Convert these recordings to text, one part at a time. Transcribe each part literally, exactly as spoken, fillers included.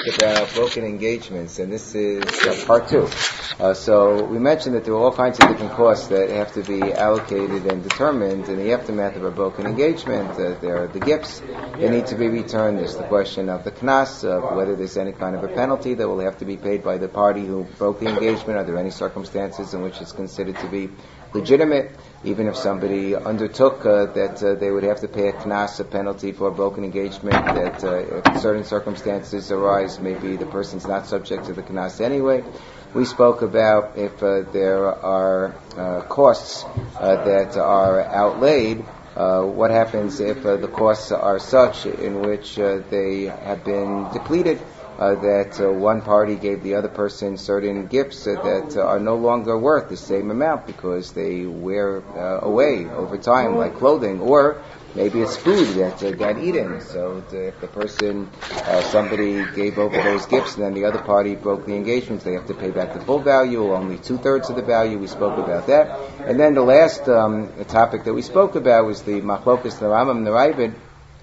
about broken engagements, and this is uh, part two. Uh, so we mentioned that there are all kinds of different costs that have to be allocated and determined in the aftermath of a broken engagement. Uh, there are the gifts that need to be returned. There's the question of the knas, of whether there's any kind of a penalty that will have to be paid by the party who broke the engagement. Are there any circumstances in which it's considered to be legitimate, even if somebody undertook uh, that uh, they would have to pay a knas, a penalty for a broken engagement, that uh, if certain circumstances arise, maybe the person's not subject to the knas anyway. We spoke about if uh, there are uh, costs uh, that are outlaid, uh, what happens if uh, the costs are such in which uh, they have been depleted, Uh, that uh, one party gave the other person certain gifts uh, that uh, are no longer worth the same amount because they wear uh, away over time, like clothing, or maybe it's food that uh, got eaten. So the, if the person, uh, somebody gave over those gifts and then the other party broke the engagement, they have to pay back the full value or only two-thirds of the value. We spoke about that. And then the last um, topic that we spoke about was the machlokas, the Rambam and the Ravid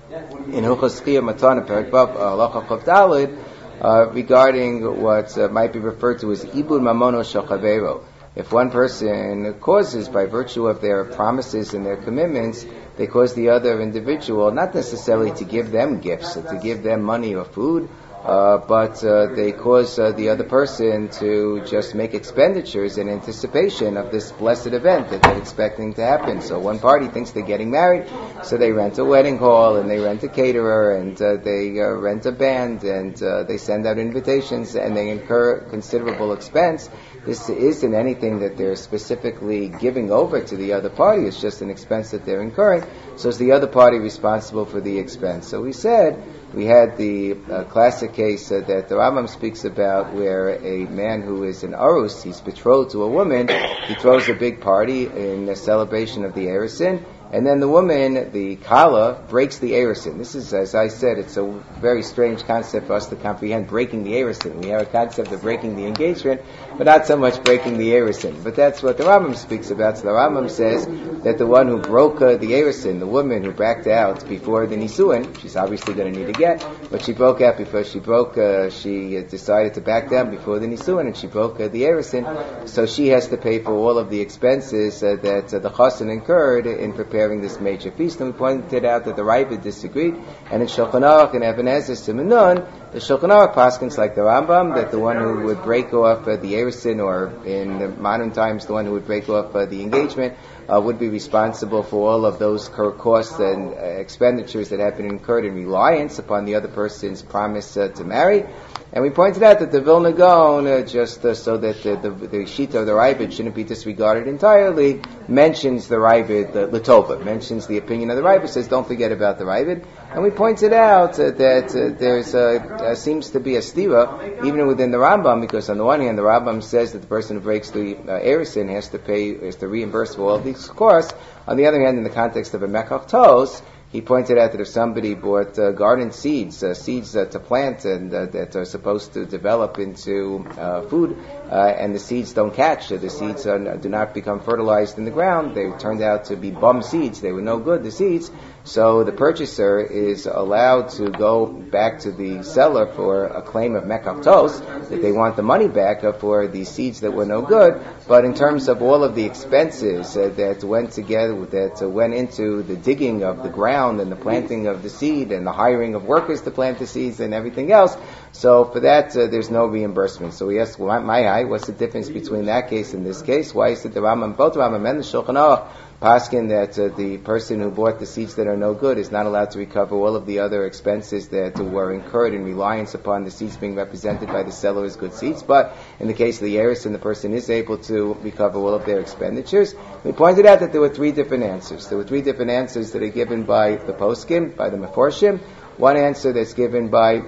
in Hilchos Chiyuv Matana Perek Vav Halacha Chof Daled, Uh, regarding what uh, might be referred to as ibud mamono shel chaveiro. If one person causes, by virtue of their promises and their commitments, they cause the other individual not necessarily to give them gifts, or to give them money or food, uh, but uh, they cause uh, the other person to just make expenditures in anticipation of this blessed event that they're expecting to happen. So one party thinks they're getting married, so they rent a wedding hall, and they rent a caterer, and uh, they uh, rent a band, and uh, they send out invitations, and they incur considerable expense. This isn't anything that they're specifically giving over to the other party. It's just an expense that they're incurring. So is the other party responsible for the expense? So we said, we had the uh, classic case uh, that the Rambam speaks about, where a man who is an arus, he's betrothed to a woman, he throws a big party in a celebration of the erusin, and then the woman, the kala, breaks the erusin. This is, as I said, it's a very strange concept for us to comprehend, breaking the erusin. We have a concept of breaking the engagement, but not so much breaking the erusin. But that's what the Rambam speaks about. So the Rambam says that the one who broke uh, the erusin, the woman who backed out before the nisuin, she's obviously going to need a get, but she broke out before she broke, uh, she uh, decided to back down before the nisuin, and she broke uh, the erusin, so she has to pay for all of the expenses uh, that uh, the chassan incurred in preparing this major feast. And we pointed out that the Ravid disagreed, and in Shulchan Aruch and Even Ezer Simanun, the Shulchan Aruch paskins like the Rambam, that the one who would break off uh, the erusin, or in the modern times the one who would break off uh, the engagement, uh, would be responsible for all of those costs and uh, expenditures that have been incurred in reliance upon the other person's promise uh, to marry. And we pointed out that the Vilna Gaon, uh, just uh, so that the, the, the Shita of the Ravid shouldn't be disregarded entirely, mentions the Ravid, the Latova, mentions the opinion of the Ravid, says don't forget about the Ravid. And we pointed out uh, that uh, there's uh, uh, seems to be a stira, even within the Rambam, because on the one hand, the Rambam says that the person who breaks the uh, erusin has to pay, has to reimburse for all of these costs. On the other hand, in the context of a mekach tos, he pointed out that if somebody bought uh, garden seeds, uh, seeds uh, to plant and uh, that are supposed to develop into uh, food, uh, and the seeds don't catch, uh, the seeds are, do not become fertilized in the ground, they turned out to be bum seeds, they were no good, the seeds, so the purchaser is allowed to go back to the seller for a claim of mekach tos, that they want the money back uh, for the seeds that were no good, but in terms of all of the expenses uh, that went together, that uh, went into the digging of the ground, and the planting of the seed, and the hiring of workers to plant the seeds, and everything else. So for that, uh, there's no reimbursement. So we ask, well, my eye, what's the difference between that case and this case? Why is it the Rambam, both Rambam and the Shulchan Aruch paskin that uh, the person who bought the seeds that are no good is not allowed to recover all of the other expenses that uh, were incurred in reliance upon the seeds being represented by the seller as good seeds, but in the case of the erusin, the person is able to recover all of their expenditures. We pointed out that there were three different answers. There were three different answers that are given by the poskim, by the meforshim. One answer that's given by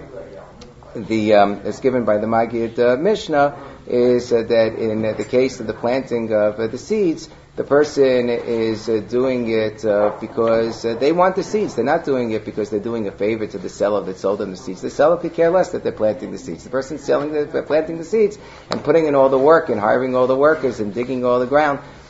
the um, that's given by the Magid uh, Mishnah is uh, that in uh, the case of the planting of uh, the seeds, the person is uh, doing it uh, because uh, they want the seeds. They're not doing it because they're doing a favor to the seller that sold them the seeds. The seller could care less that they're planting the seeds. The person selling the, planting the seeds and putting in all the work and hiring all the workers and digging all the ground,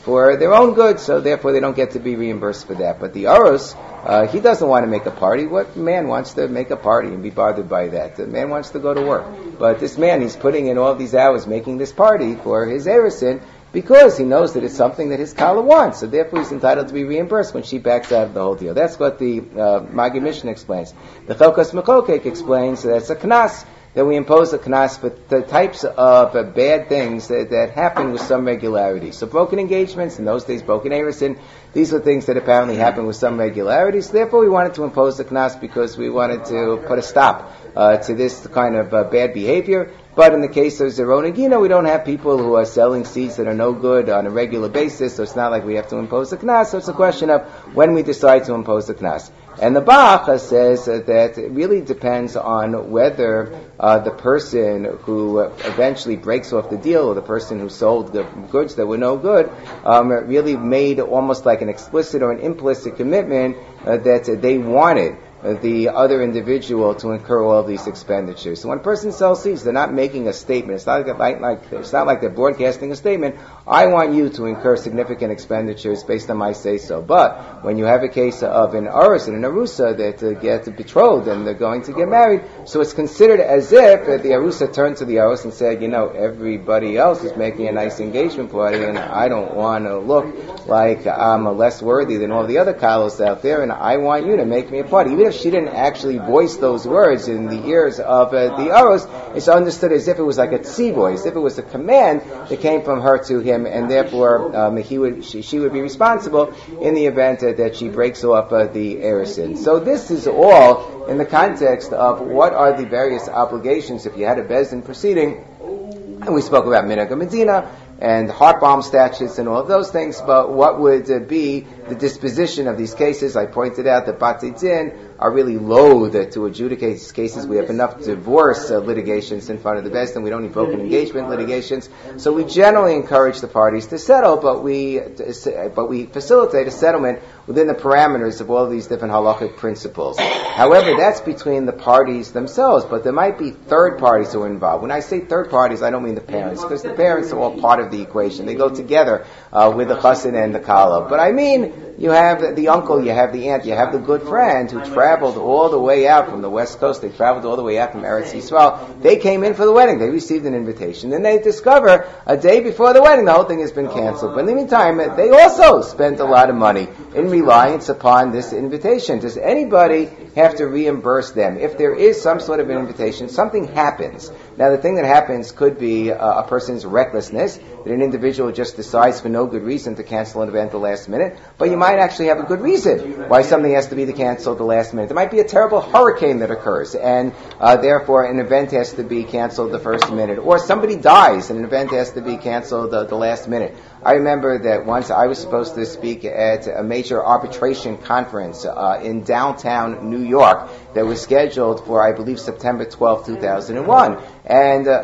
for their own good, so therefore they don't get to be reimbursed for that. But the Aros, uh, he doesn't want to make a party. What man wants to make a party and be bothered by that? The man wants to go to work. But this man, he's putting in all these hours making this party for his Erusin because he knows that it's something that his Kala wants. So therefore he's entitled to be reimbursed when she backs out of the whole deal. That's what the uh, Magi Mishnah explains. The Chelkas Mechokek explains that that's a Knas, that we impose a knas for the types of uh, bad things that, that happen with some regularity. So broken engagements, in those days broken erusin, these are things that apparently happen with some regularity. So therefore we wanted to impose a knas because we wanted to put a stop uh, to this kind of uh, bad behavior. But in the case of Zeronagina, we don't have people who are selling seeds that are no good on a regular basis, so it's not like we have to impose a knas. So it's a question of when we decide to impose a knas. And the Bach says uh, that it really depends on whether uh, the person who uh, eventually breaks off the deal, or the person who sold the goods that were no good, um, really made almost like an explicit or an implicit commitment uh, that uh, they wanted the other individual to incur all of these expenditures. So when a person sells seeds, they're not making a statement. It's not like, like it's not like they're broadcasting a statement. I want you to incur significant expenditures based on my say so. But when you have a case of an Aros and an Arusa that uh, get betrothed and they're going to get married, so it's considered as if uh, the Arusa turned to the Aros and said, you know, everybody else is making a nice engagement party and I don't want to look like I'm less worthy than all the other Kalos out there, and I want you to make me a party. Even if she didn't actually voice those words in the ears of uh, the Aros, it's understood as if it was like a tzivoy, as if it was a command that came from her to him, and therefore um, he would, she, she would be responsible in the event uh, that she breaks off uh, the Erusin. So this is all in the context of what are the various obligations if you had a Bezdin proceeding, and we spoke about Minhag Medina and heart bomb statutes and all of those things, but what would uh, be the disposition of these cases? I pointed out that Batei Din are really loath uh, to adjudicate these cases. We have enough divorce uh, litigations in front of the Beis Din. We don't need broken engagement litigations. So we generally encourage the parties to settle, but we uh, but we facilitate a settlement within the parameters of all of these different halachic principles. However, that's between the parties themselves, but there might be third parties who are involved. When I say third parties, I don't mean the parents, because the parents are all part of the equation. They go together uh, with the chassan and the kala. But I mean, you have the uncle, you have the aunt, you have the good friend who traveled all the way out from the West Coast. They traveled all the way out from Eretz Yisrael. They came in for the wedding. They received an invitation. Then they discover a day before the wedding the whole thing has been canceled. But in the meantime, they also spent a lot of money in reliance upon this invitation. Does anybody have to reimburse them? If there is some sort of an invitation, something happens. Now, the thing that happens could be uh, a person's recklessness, that an individual just decides for no good reason to cancel an event at the last minute, but you might actually have a good reason why something has to be canceled at the last minute. There might be a terrible hurricane that occurs, and uh, therefore an event has to be canceled the first minute, or somebody dies and an event has to be canceled the, the last minute. I remember that once I was supposed to speak at a major arbitration conference uh, in downtown New York that was scheduled for, I believe, September twelfth, two thousand one. And uh,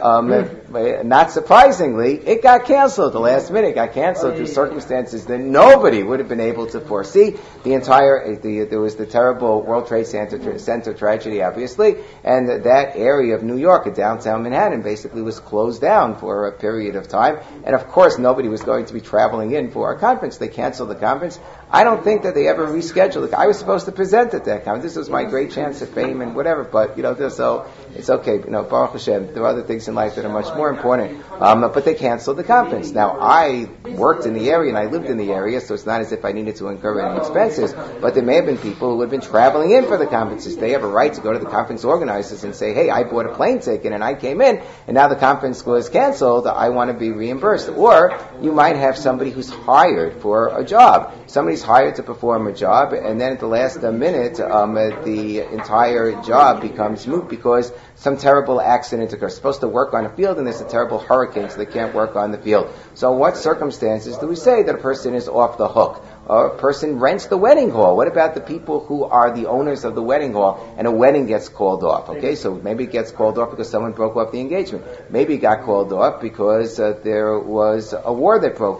um, not surprisingly, it got canceled. The last minute it got canceled through circumstances that nobody would have been able to foresee. The entire, the, there was the terrible World Trade Center, Center tragedy, obviously, and that area of New York, downtown Manhattan, basically was closed down for a period of time. And of course, nobody was going to be traveling in for our conference. They canceled the conference. I don't think that they ever rescheduled it. I was supposed to present at that conference. This was my great chance of fame and whatever, but, you know, so it's okay. You know, Baruch Hashem, there are other things in life that are much more important. Um, but they canceled the conference. Now, I worked in the area and I lived in the area, so it's not as if I needed to incur any expenses, but there may have been people who had been traveling in for the conferences. They have a right to go to the conference organizers and say, hey, I bought a plane ticket and I came in, and now the conference was canceled. I want to be reimbursed. Or you might have somebody who's hired for a job. Somebody's hired to perform a job, and then at the last uh, minute, um, uh, the entire job becomes moot because some terrible accident occurs. Supposed to work on a field, and there's a terrible hurricane, so they can't work on the field. So what circumstances do we say that a person is off the hook? Or a person rents the wedding hall. What about the people who are the owners of the wedding hall and a wedding gets called off? Okay, so maybe it gets called off because someone broke off the engagement. Maybe it got called off because uh, there was a war that broke out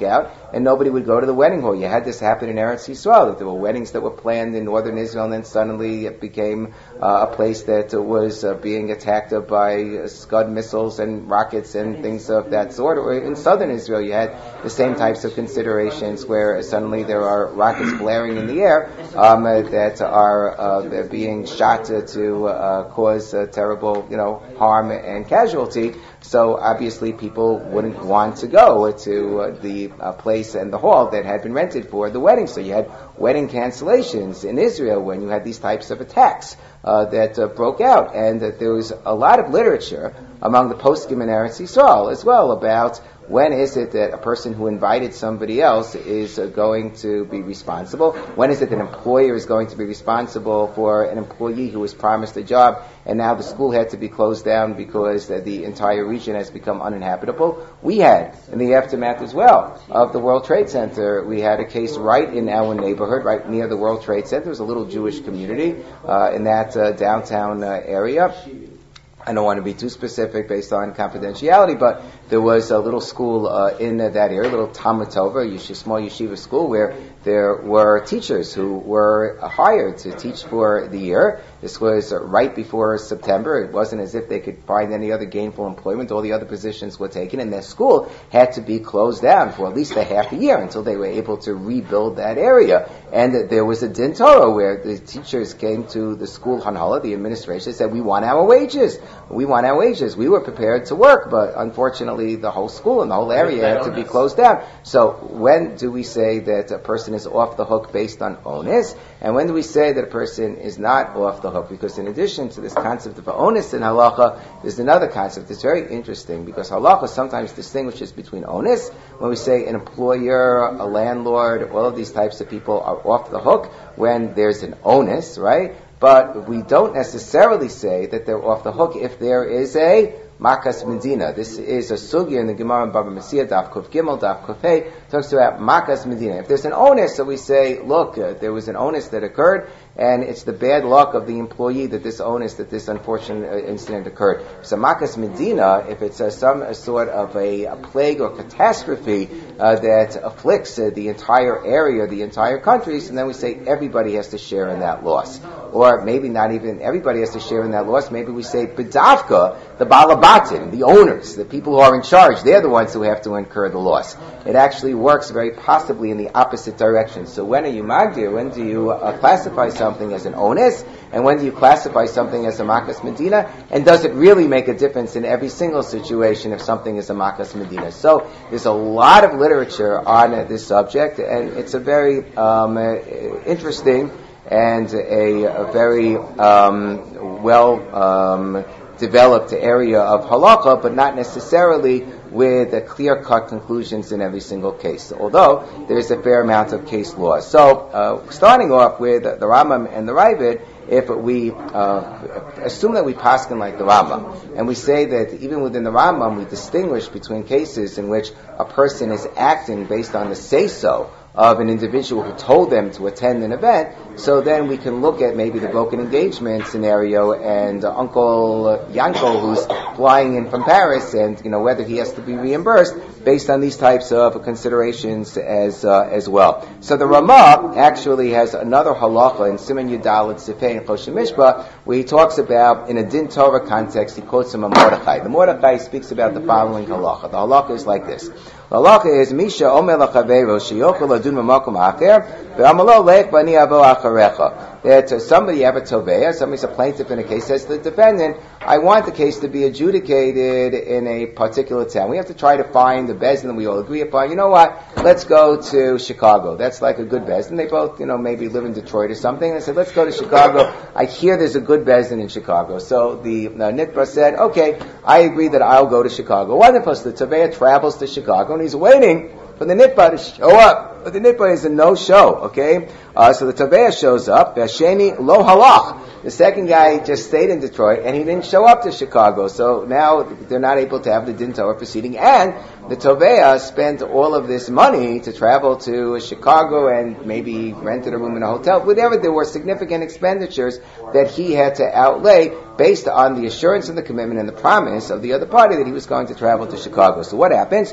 and nobody would go to the wedding hall. You had this happen in Eretz Yisrael, that there were weddings that were planned in northern Israel, and then suddenly it became uh, a place that uh, was uh, being attacked uh, by uh, Scud missiles and rockets and things of that sort. Or in southern Israel, you had the same types of considerations where suddenly there are rockets blaring in the air um, uh, that are uh, being shot uh, to uh, cause uh, terrible, you know, harm and casualty. So obviously people wouldn't want to go to uh, the uh, place and the hall that had been rented for the wedding. So you had wedding cancellations in Israel when you had these types of attacks uh, that uh, broke out. And uh, there was a lot of literature among the poskim in Eretz Yisrael as well about when is it that a person who invited somebody else is uh, going to be responsible? When is it that an employer is going to be responsible for an employee who was promised a job and now the school had to be closed down because uh, the entire region has become uninhabitable? We had, in the aftermath as well of the World Trade Center, we had a case right in our neighborhood, right near the World Trade Center. There was a little Jewish community uh, in that uh, downtown uh, area. I don't want to be too specific based on confidentiality, but there was a little school uh, in uh, that area, a little Talmud Tova, a small yeshiva school, where there were teachers who were hired to teach for the year. This was uh, right before September. It wasn't as if they could find any other gainful employment. All the other positions were taken, and their school had to be closed down for at least a half a year until they were able to rebuild that area. And uh, there was a din Torah where the teachers came to the school Hanhala, the administration, said, we want our wages. We want our wages. We were prepared to work, but unfortunately the whole school and the whole area had to be closed down. So when do we say that a person is off the hook based on onus? And when do we say that a person is not off the hook? Because in addition to this concept of onus in halacha, there's another concept that's very interesting, because halacha sometimes distinguishes between onus. When we say an employer, a landlord, all of these types of people are off the hook when there's an onus, right? But we don't necessarily say that they're off the hook if there is a makas medina. This is a sugya in the Gemara in Baba Metzia, Daf Kuf Gimel, Daf Kuf Hey, talks about makas medina. If there's an onus, so we say, look, uh, there was an onus that occurred, and it's the bad luck of the employee that this onus, that this unfortunate uh, incident occurred. So makas medina, if it's uh, some uh, sort of a, a plague or catastrophe uh, that afflicts uh, the entire area, the entire countries, and then we say everybody has to share in that loss. Or maybe not even everybody has to share in that loss. Maybe we say bedavka, the balabatim, the owners, the people who are in charge, they're the ones who have to incur the loss. It actually works very possibly in the opposite direction. So when are you magdir? When do you uh, classify something as an onus? And when do you classify something as a makas medina? And does it really make a difference in every single situation if something is a makas medina? So there's a lot of literature on uh, this subject, and it's a very um, uh, interesting and a, a very um, well um, developed area of halakha, but not necessarily with uh, clear-cut conclusions in every single case, although there's a fair amount of case law. So, uh, starting off with uh, the Rambam and the Ravid, if we uh, assume that we paskin like the Rambam, and we say that even within the Rambam we distinguish between cases in which a person is acting based on the say-so of an individual who told them to attend an event, so then we can look at maybe the broken engagement scenario and uh, Uncle Yanko who's flying in from Paris, and you know whether he has to be reimbursed based on these types of considerations as uh, as well. So the Ramah actually has another halacha in Siman Yudal and Sifei and Choshen Mishpah, where he talks about, in a Din Torah context, he quotes him a Mordechai. The Mordechai speaks about the following halacha. The halacha is like this. The halacha is Misha Omer Lachavero Sheyochel Ladun B'Makom Acher Ve'amalo Leich Bani Avo Acharecha. That uh, somebody have a toveya, somebody's a plaintiff in a case, says to the defendant, I want the case to be adjudicated in a particular town. We have to try to find the bezdin that we all agree upon. You know what? Let's go to Chicago. That's like a good bezdin. They both, you know, maybe live in Detroit or something. They said, let's go to Chicago. I hear there's a good bezdin in Chicago. So the uh, Nitba said, okay, I agree that I'll go to Chicago. Wonderful. So the toveya travels to Chicago, and he's waiting for the Nitba to show up But the nitba is a no-show, okay? Uh, so the Tovea shows up, Vasheni lo halach. The second guy just stayed in Detroit, and he didn't show up to Chicago. So now they're not able to have the Din Torah proceeding. And the Tovea spent all of this money to travel to Chicago and maybe rented a room in a hotel. Whatever, there were significant expenditures that he had to outlay based on the assurance and the commitment and the promise of the other party that he was going to travel to Chicago. So what happens?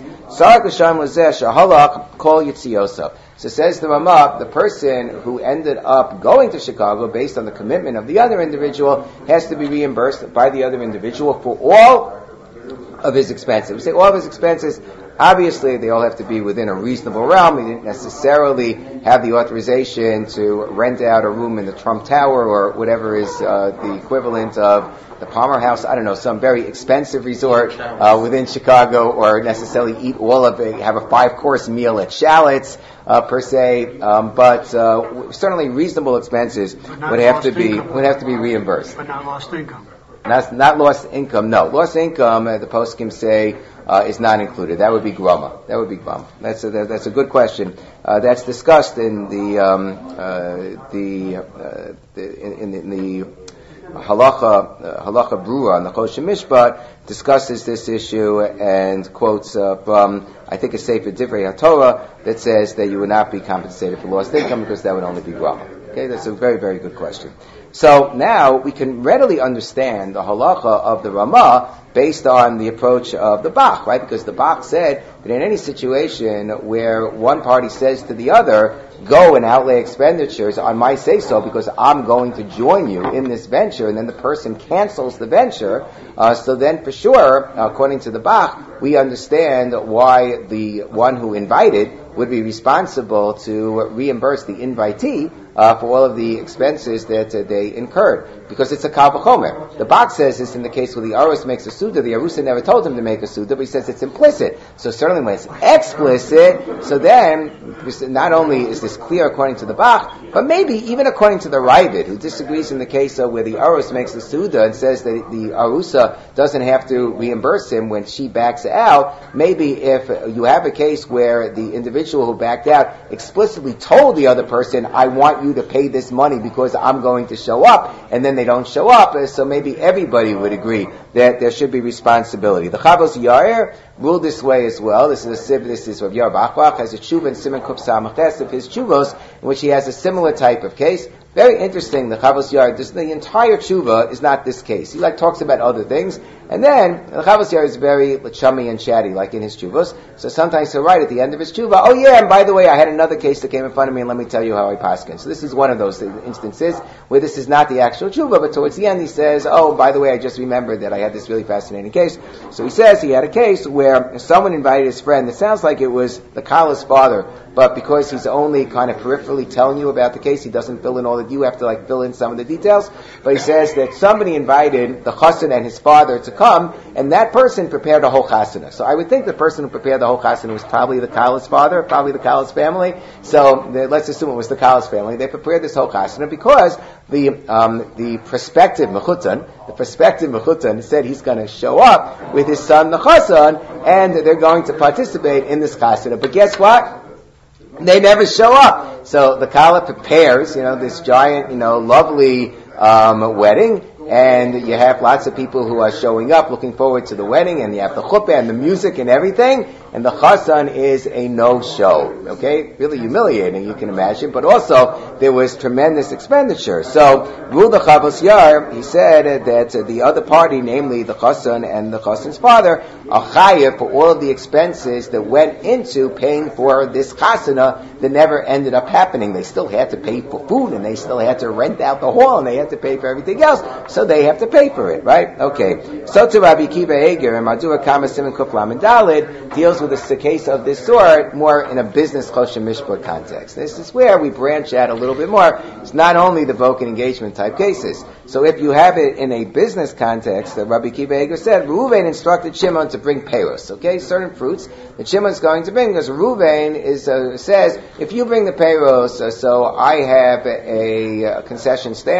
So says the Ramah, the person who ended up going to Chicago based on the commitment of the other individual has to be reimbursed by the other individual for all of his expenses. We say all of his expenses, obviously they all have to be within a reasonable realm. He didn't necessarily have the authorization to rent out a room in the Trump Tower or whatever is uh, the equivalent of the Palmer House, I don't know, some very expensive resort uh, within Chicago, or necessarily eat all of it, have a five-course meal at Shallot's, uh, per se, um, but uh, certainly reasonable expenses would have to be income. would have to be reimbursed. But not lost income. Not, not lost income, no. Lost income, uh, the poskim say, uh, is not included. That would be groma. That would be groma. That's a, that, that's a good question. Uh, that's discussed in the, um, uh, the, uh, the in, in the halacha, uh, halacha brura on the Choshen Mishpat discusses this issue and quotes uh, from, I think, a Sefer Divrei HaTorah that says that you would not be compensated for lost income because that would only be groma. Okay, that's a very, very good question. So now we can readily understand the halacha of the Ramah based on the approach of the Bach, right? Because the Bach said that in any situation where one party says to the other, go and outlay expenditures on my say-so because I'm going to join you in this venture, and then the person cancels the venture, uh, so then for sure, according to the Bach, we understand why the one who invited would be responsible to reimburse the invitee uh, for all of the expenses that uh, they incurred, because it's a kal v'chomer. The Bach says this in the case where the Arus makes a suda. The Arusa never told him to make a suda, but he says it's implicit. So certainly when it's explicit, so then not only is this clear according to the Bach, but maybe even according to the Ravid, who disagrees in the case of where the Arus makes the suda and says that the Arusa doesn't have to reimburse him when she backs out. Maybe if you have a case where the individual who backed out explicitly told the other person, I want you to pay this money because I'm going to show up, and then they don't show up, so maybe everybody would agree that there should be responsibility. The Chavos Yair ruled this way as well. This is a this is Rav Yair Bachbach has a tshuva in Siman Kuf Samach of his tshuvos, in which he has a similar type of case. Very interesting. The Chavos Yair, this, the entire tshuva is not this case. He like talks about other things, and then the Chavos Yair is very chummy and chatty, like in his tshuvos. So sometimes he'll write at the end of his tshuva, oh yeah, and by the way, I had another case that came in front of me, and let me tell you how I paskin. So this is one of those instances where this is not the actual tshuva, but towards the end he says, oh, by the way, I just remembered that I had this really fascinating case. So he says he had a case where someone invited his friend. It sounds like it was the Kala's father, but because he's only kind of peripherally telling you about the case, he doesn't fill in all the, you have to like fill in some of the details. But he says that somebody invited the chassan and his father to come, and that person prepared a whole chasana. So I would think the person who prepared the whole chasana was probably the Kala's father, probably the Kala's family. So the, let's assume it was the Kala's family. They prepared this whole chasana because the um, the prospective mechutan, the prospective mechutan said he's going to show up with his son the chassan, and they're going to participate in this chasana. But guess what? They never show up. So the Kala prepares, you know, this giant, you know, lovely um, wedding, and you have lots of people who are showing up, looking forward to the wedding, and you have the chuppah and the music and everything, and the chassan is a no-show. Okay? Really humiliating, you can imagine, but also there was tremendous expenditure. So, Rul the Chavos Yair, he said that the other party, namely the chassan and the chassan's father, are chayav for all of the expenses that went into paying for this chasana that never ended up happening. They still had to pay for food, and they still had to rent out the hall, and they had to pay for everything else. So they have to pay for it, right? Okay. So to Rabbi Kiva Eger and Madura Kama Simon Kuflam and Dalid deals with a case of this sort more in a business Choshen Mishpat context. This is where we branch out a little bit more. It's not only the voc and engagement type cases. So if you have it in a business context, that Rabbi Kiva Eger said, Reuven instructed Shimon to bring peiros, okay, certain fruits that Shimon's going to bring, because Reuven is uh, says, if you bring the peiros, uh, so I have a, a concession stand,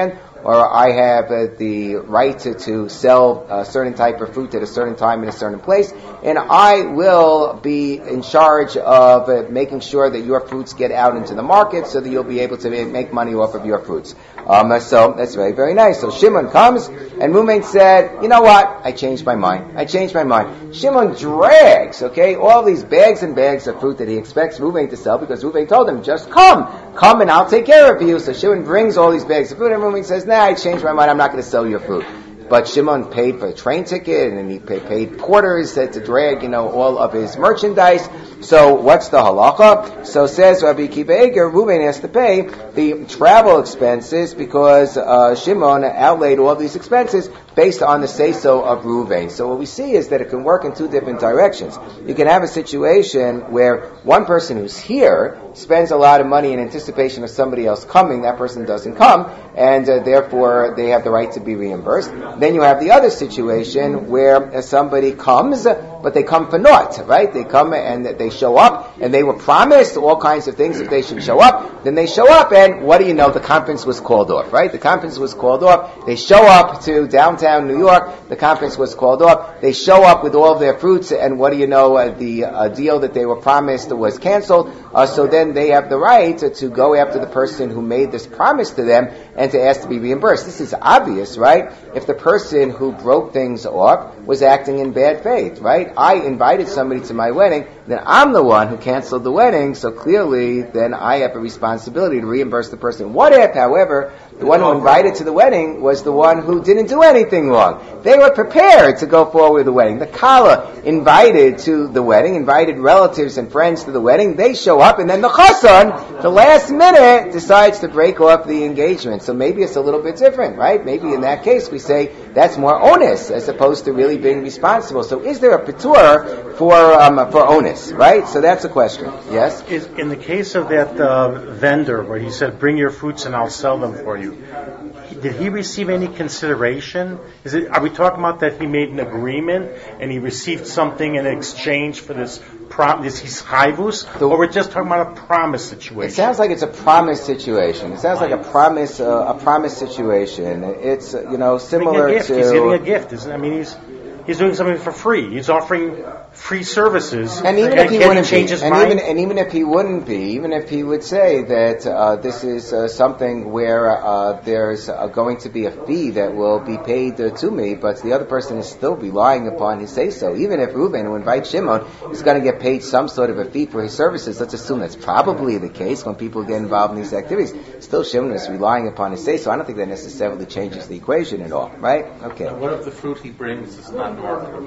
or I have uh, the right to, to sell a certain type of fruit at a certain time in a certain place, and I will be in charge of uh, making sure that your fruits get out into the market so that you'll be able to make money off of your fruits. Um, so that's very, very nice. So Shimon comes, and Ruvain said, you know what? I changed my mind. I changed my mind. Shimon drags, okay, all these bags and bags of fruit that he expects Ruvain to sell, because Ruvain told him, just come. Come and I'll take care of you. So Shimon brings all these bags of fruit, and Ruvain says, nah, I changed my mind. I'm not going to sell your fruit. But Shimon paid for a train ticket, and he paid, paid porters to drag, you know, all of his merchandise. So what's the halacha? So says Rabbi Akiva Eiger, Ruvain has to pay the travel expenses because uh, Shimon outlaid all these expenses based on the say-so of Ruvain. So what we see is that it can work in two different directions. You can have a situation where one person who's here spends a lot of money in anticipation of somebody else coming. That person doesn't come, and uh, therefore they have the right to be reimbursed. Then you have the other situation where uh, somebody comes, but they come for naught, right? They come and they show up, and they were promised all kinds of things if they should show up. Then they show up, and what do you know? The conference was called off, right? The conference was called off. They show up to downtown New York. The conference was called off. They show up with all of their fruits, and what do you know? Uh, the uh, deal that they were promised was canceled. Uh, so then they have the right to, to go after the person who made this promise to them and to ask to be reimbursed. This is obvious, right? If the person who broke things off was acting in bad faith, right? I invited somebody to my wedding, then I'm the one who canceled the wedding, so clearly then I have a responsibility to reimburse the person. What if, however, the one who invited to the wedding was the one who didn't do anything wrong? They were prepared to go forward with the wedding. The Kala invited to the wedding, invited relatives and friends to the wedding. They show up, and then the Chassan, the last minute, decides to break off the engagement. So maybe it's a little bit different, right? Maybe in that case we say that's more onus as opposed to really being responsible. So is there a patur for um, for onus, right? So that's a question. Yes? Is, in the case of that uh, vendor where he said, bring your fruits and I'll sell them for you, did he receive any consideration? Is it? Are we talking about that he made an agreement and he received something in exchange for this prom, this hischayvus, or we're just talking about a promise situation? It sounds like it's a promise situation. It sounds like a promise, uh, a promise situation. It's uh, you know similar a gift. to He's giving a gift, isn't it? I mean, he's he's doing something for free. He's offering free services. And even and if he wouldn't be, his and mind? even and even if he wouldn't be, even if he would say that uh, this is uh, something where uh, there's uh, going to be a fee that will be paid uh, to me, but the other person is still relying upon his say-so. Even if Reuven, who invites Shimon, is going to get paid some sort of a fee for his services, let's assume that's probably the case when people get involved in these activities. Still, Shimon is relying upon his say-so. I don't think that necessarily changes the equation at all, right? Okay. And what if the fruit he brings is not marketable?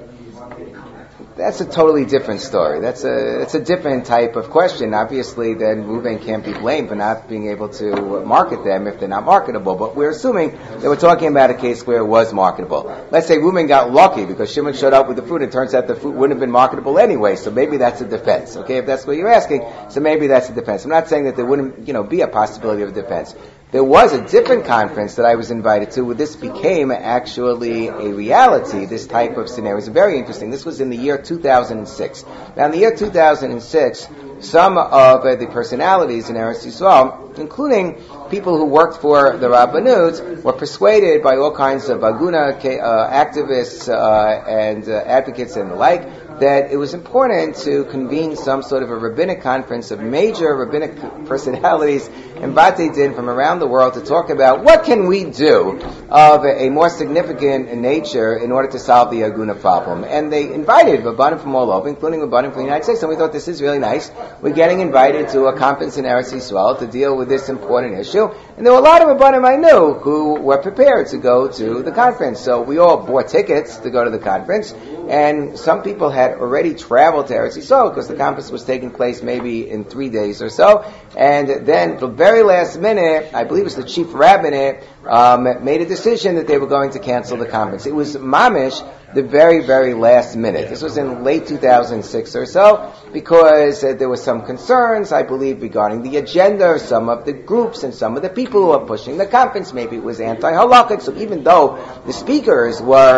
That's a totally different story. That's a it's a different type of question. Obviously, then Reuven can't be blamed for not being able to market them if they're not marketable. But we're assuming that we're talking about a case where it was marketable. Let's say Reuven got lucky because Shimon showed up with the fruit. It turns out the fruit wouldn't have been marketable anyway. So maybe that's a defense. Okay, if that's what you're asking, so maybe that's a defense. I'm not saying that there wouldn't, you know, be a possibility of a defense. There was a different conference that I was invited to where this became actually a reality, this type of scenario. It's very interesting. This was in the year two thousand six. Now, in the year two thousand six, some of uh, the personalities in Eretz Yisrael, including people who worked for the Rabbanut, were persuaded by all kinds of Aguna uh, activists uh, and uh, advocates and the like, that it was important to convene some sort of a rabbinic conference of major rabbinic personalities and Batei Din from around the world to talk about what can we do of a more significant nature in order to solve the Aguna problem. And they invited Rabbanim from all over, including Rabbanim from the United States, and we thought this is really nice. We're getting invited to a conference in Eretz Yisrael to deal with this important issue. And there were a lot of Rabbanim I knew who were prepared to go to the conference. So we all bought tickets to go to the conference, and some people had already traveled to Eretz Yisrael because the conference was taking place maybe in three days or so. And then the very last minute, I believe it was the chief rabbinate, um, made a decision that they were going to cancel the conference. It was mamish the very, very last minute. This was in late two thousand six or so, because uh, there were some concerns, I believe, regarding the agenda of some of the groups and some of the people who were pushing the conference. Maybe it was anti-halakhic. So even though the speakers were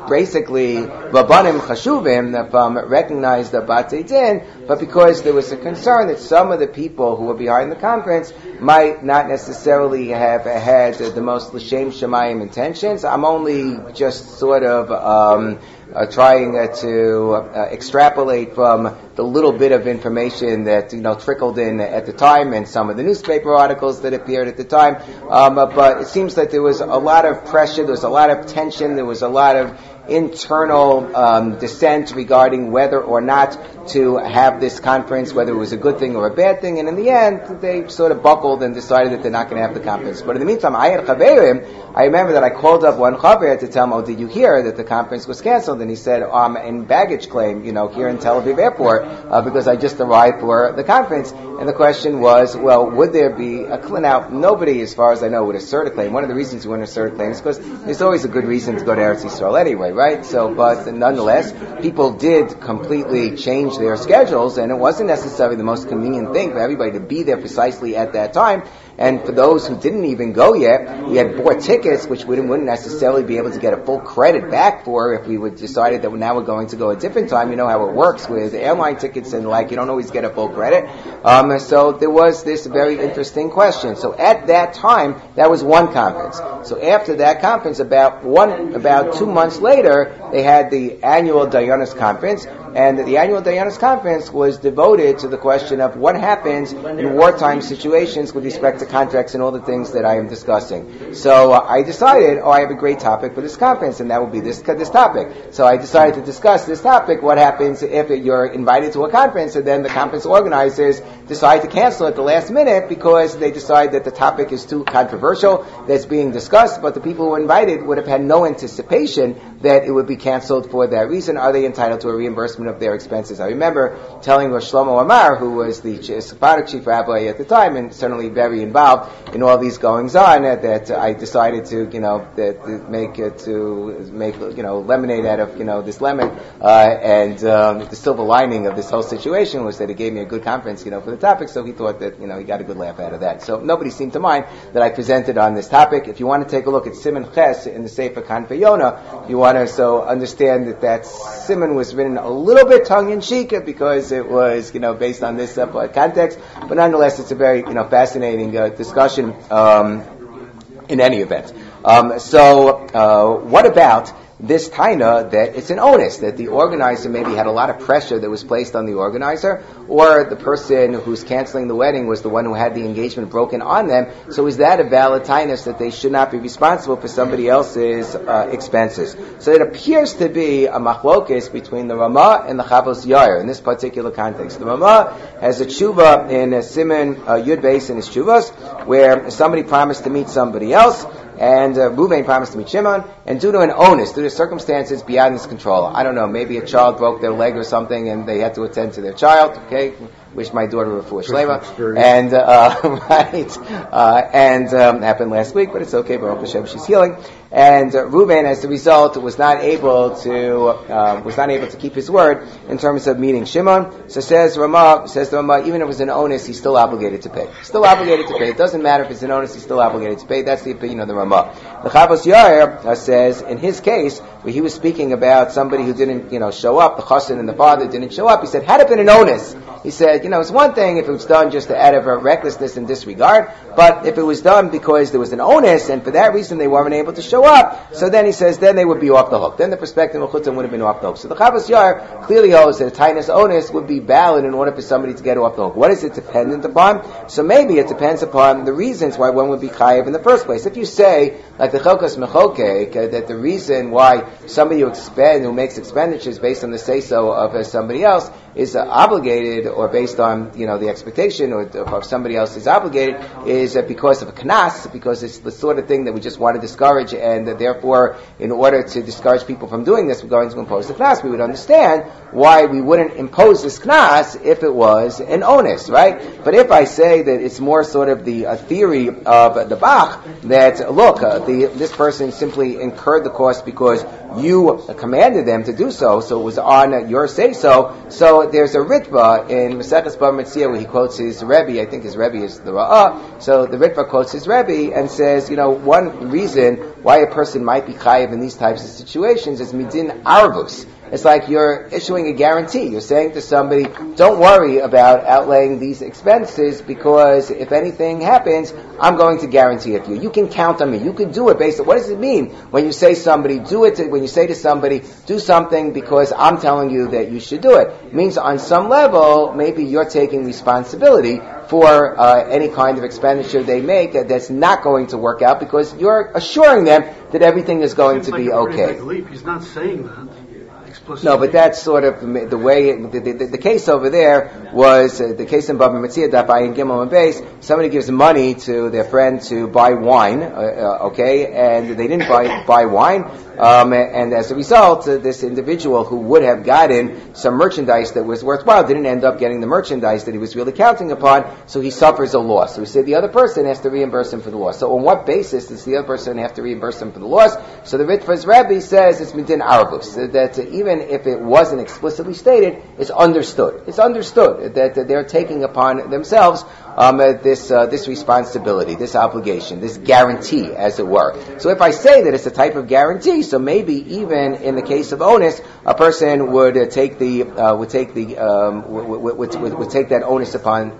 basically Rabbanim Chashuvim from recognized the Batei Din, but because there was a concern that some of the people who were behind the conference might not necessarily have had the most L'Shem Shemayim intentions. I'm only just sort of um, uh, trying uh, to uh, extrapolate from the little bit of information that, you know, trickled in at the time and some of the newspaper articles that appeared at the time. Um, but it seems that there was a lot of pressure, there was a lot of tension, there was a lot of internal um, dissent regarding whether or not to have this conference, whether it was a good thing or a bad thing, and in the end, they sort of buckled and decided that they're not going to have the conference. But in the meantime, I had chaverim. I remember that I called up one chaver to tell him, oh, did you hear that the conference was canceled? And he said, oh, I'm in baggage claim, you know, here in Tel Aviv airport, uh, because I just arrived for the conference. And the question was, well, would there be a claim? Now, nobody, as far as I know, would assert a claim. One of the reasons you wouldn't assert a claim is because there's always a good reason to go to Eretz Yisrael anyway, right? So, but nonetheless, people did completely change their schedules, and it wasn't necessarily the most convenient thing for everybody to be there precisely at that time. And for those who didn't even go yet, we had bought tickets, which we wouldn't necessarily be able to get a full credit back for if we would decided that now we're going to go a different time. You know how it works with airline tickets and like, you don't always get a full credit. Um, so there was this very interesting question. So at that time, that was one conference. So after that conference, about one, about two months later, they had the annual Dayanis conference. And the annual Dayanis conference was devoted to the question of what happens in wartime situations with respect to contracts and all the things that I am discussing. So uh, I decided, oh, I have a great topic for this conference, and that will be this this topic. So I decided to discuss this topic, what happens if you're invited to a conference and then the conference organizers decide to cancel at the last minute because they decide that the topic is too controversial that's being discussed, but the people who were invited would have had no anticipation that it would be canceled for that reason. Are they entitled to a reimbursement of their expenses? I remember telling Rosh Shlomo Amar, who was the Sephardic chief rabbi at the time and certainly very involved in all these goings on, uh, that uh, I decided to, you know, that, that make uh, to make you know lemonade out of you know this lemon, uh, and um, the silver lining of this whole situation was that it gave me a good conference, you know, for the topic. So he thought that you know he got a good laugh out of that. So nobody seemed to mind that I presented on this topic. If you want to take a look at Siman Ches in the Sefer Kanfei Yonah, you want to so understand that that Siman was written a little bit tongue in cheek because it was you know based on this uh, context, but nonetheless it's a very you know fascinating uh, discussion um, in any event. Um, so uh, what about this taina that it's an onus, that the organizer maybe had a lot of pressure that was placed on the organizer, or the person who's canceling the wedding was the one who had the engagement broken on them? So is that a valid tainus that they should not be responsible for somebody else's uh, expenses? So it appears to be a machlokes between the Ramah and the Chavos Yair in this particular context. The Ramah has a tshuva in a Siman uh, Yud Beis in his tshuvas, where somebody promised to meet somebody else, and uh, Ruvain promised to meet Shimon, and due to an onus, due to circumstances beyond his control, I don't know, maybe a child broke their leg or something, and they had to attend to their child, okay, wish my daughter a refuah shlema, and, uh, right, uh, and, um, happened last week, but it's okay, Baruch Hashem, she's healing, and uh, Reuben, as a result, was not able to, uh, was not able to keep his word in terms of meeting Shimon. So says Ramah, says the Ramah, even if it was an onus, he's still obligated to pay. Still obligated to pay. It doesn't matter if it's an onus, he's still obligated to pay. That's the opinion of the Ramah. The Chavos Yair uh, says, in his case, where he was speaking about somebody who didn't, you know, show up, the chassan and the father didn't show up, he said, had it been an onus, he said, you know, it's one thing if it was done just out of a recklessness and disregard, but if it was done because there was an onus, and for that reason they weren't able to show up, so then he says, then they would be off the hook. Then the perspective of Chutzim would have been off the hook. So the Chavos Yair clearly holds that a tainus onus would be valid in order for somebody to get off the hook. What is it dependent upon? So maybe it depends upon the reasons why one would be chayiv in the first place. If you say, like the Chelkas Mechokek, uh, that the reason why somebody who expend, who makes expenditures based on the say-so of uh, somebody else is uh, obligated, or based on, you know, the expectation or of somebody else is obligated, is uh, because of a knas, because it's the sort of thing that we just want to discourage, and uh, therefore, in order to discourage people from doing this, we're going to impose the knas. We would understand why we wouldn't impose this knas if it was an onus, right? But if I say that it's more sort of the uh, theory of uh, the Bach, that, look, uh, the, this person simply incurred the cost because you commanded them to do so, so it was on your say-so. So there's a Ritva in Maseches Bava Metzia where he quotes his Rebbe, I think his Rebbe is the Ra'ah, so the Ritva quotes his Rebbe and says, you know, one reason why a person might be chayiv in these types of situations is midin arvus. It's like you're issuing a guarantee. You're saying to somebody, don't worry about outlaying these expenses because if anything happens, I'm going to guarantee it for you. You can count on me. You can do it based on, what does it mean when you say somebody, do it, to, when you say to somebody, do something because I'm telling you that you should do it? It means on some level, maybe you're taking responsibility for uh, any kind of expenditure they make uh, that's not going to work out because you're assuring them that everything is going Seems to like be a pretty okay. big leap. He's not saying that. No, but that's sort of the way, the, the, the case over there was, uh, the case in Bava Metzia, that by in Gimel and Beis, somebody gives money to their friend to buy wine, uh, uh, okay, and they didn't buy, buy wine, um, and as a result, uh, this individual who would have gotten some merchandise that was worthwhile didn't end up getting the merchandise that he was really counting upon, so he suffers a loss. So we say the other person has to reimburse him for the loss. So on what basis does the other person have to reimburse him for the loss? So the Ritva's Rebbe says it's midin arvus, that uh, even if it wasn't explicitly stated, it's understood. It's understood that, that they're taking upon themselves um, uh, this uh, this responsibility, this obligation, this guarantee, as it were. So if I say that it's a type of guarantee, so maybe even in the case of onus, a person would uh, take the uh, would take the um, would, would, would, would take that onus upon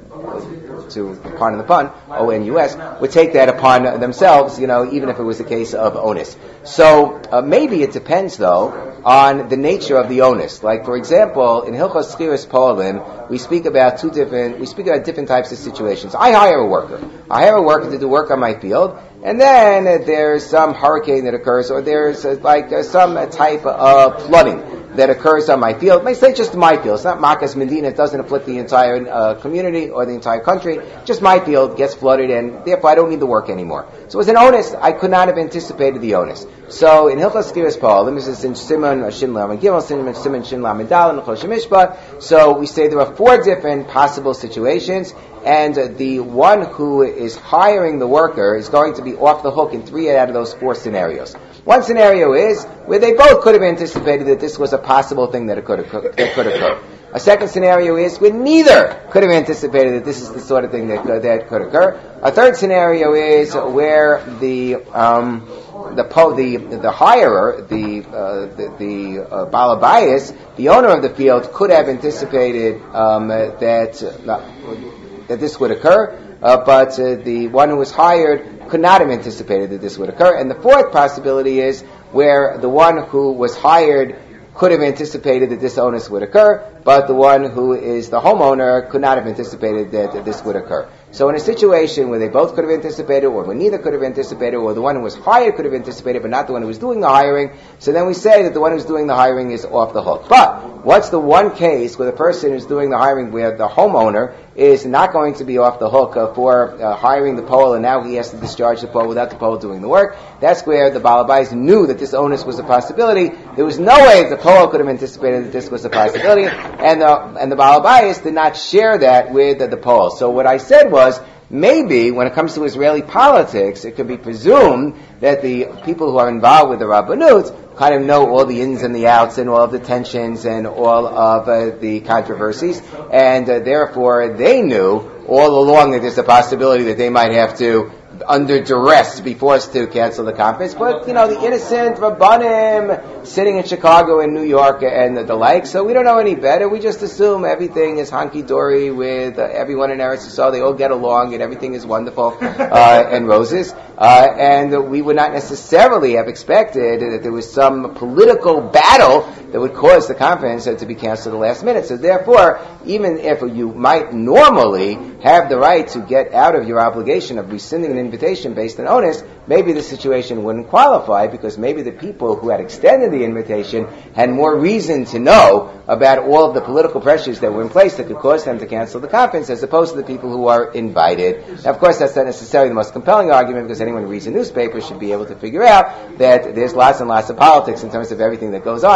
uh, to pun in the pun O N U S would take that upon themselves, you know, even if it was a case of onus. So uh, maybe it depends though on the nature of the onus. Like, for example, in Hilchos Schiras Polim, we speak about two different, we speak about different types of situations. I hire a worker. I hire a worker to do work on my field, and then uh, there's some hurricane that occurs, or there's uh, like uh, some uh, type of flooding that occurs on my field. May say just my field. It's not Makas Medina. It doesn't afflict the entire uh, community or the entire country. Just my field gets flooded, and therefore I don't need the work anymore. So as an onus, I could not have anticipated the onus. So in Hilchos Schiras Polim, this is in Simon Shin Lamed Gimel, Simon Shin Lamed Daled, Nechol Shemishpat. So we say there are four different possible situations, and uh, the one who is hiring the worker is going to be off the hook in three out of those four scenarios. One scenario is where they both could have anticipated that this was a possible thing that, it could, occur, that could occur. A second scenario is where neither could have anticipated that this is the sort of thing that, uh, that could occur. A third scenario is where the um, the po- the the hirer, the uh, the, the uh, balabayas, the owner of the field, could have anticipated um, that uh, that this would occur, uh, but uh, the one who was hired could not have anticipated that this would occur. And the fourth possibility is where the one who was hired could have anticipated that this onus would occur, but the one who is the homeowner could not have anticipated that, that this would occur. So in a situation where they both could have anticipated, or where neither could have anticipated, or the one who was hired could have anticipated, but not the one who was doing the hiring, so then we say that the one who's doing the hiring is off the hook. But what's the one case where the person who's doing the hiring, where the homeowner is not going to be off the hook uh, for uh, hiring the pole, and now he has to discharge the pole without the pole doing the work? That's where the balabais knew that this onus was a possibility. There was no way the pole could have anticipated that this was a possibility, and the and the balabais did not share that with uh, the pole. So what I said was, maybe when it comes to Israeli politics, it could be presumed that the people who are involved with the Rabbanut kind of know all the ins and the outs and all of the tensions and all of uh, the controversies, and uh, therefore they knew all along that there's a possibility that they might have to, under duress, be forced to cancel the conference. But, you know, the innocent Rabbanim sitting in Chicago and New York and the, the like, so we don't know any better. We just assume everything is hunky-dory with uh, everyone in Eretz Yisrael. They all get along and everything is wonderful uh, and roses. Uh, and we would not necessarily have expected that there was some political battle that would cause the conference uh, to be canceled at the last minute. So therefore, even if you might normally have the right to get out of your obligation of rescinding an invitation based on onus, maybe the situation wouldn't qualify, because maybe the people who had extended the invitation had more reason to know about all of the political pressures that were in place that could cause them to cancel the conference, as opposed to the people who are invited. Now, of course, that's not necessarily the most compelling argument, because anyone who reads a newspaper should be able to figure out that there's lots and lots of politics in terms of everything that goes on.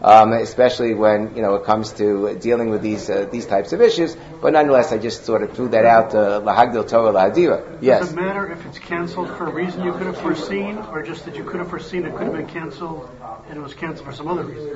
um, especially when, you know, it comes to dealing with these uh, these types of issues. But nonetheless, I just sort of threw that out, lahagdil Torah lahadira. Yes? Does it matter if it's canceled for a reason you could have foreseen, or just that you could have foreseen it could have been canceled and it was canceled for some other reason?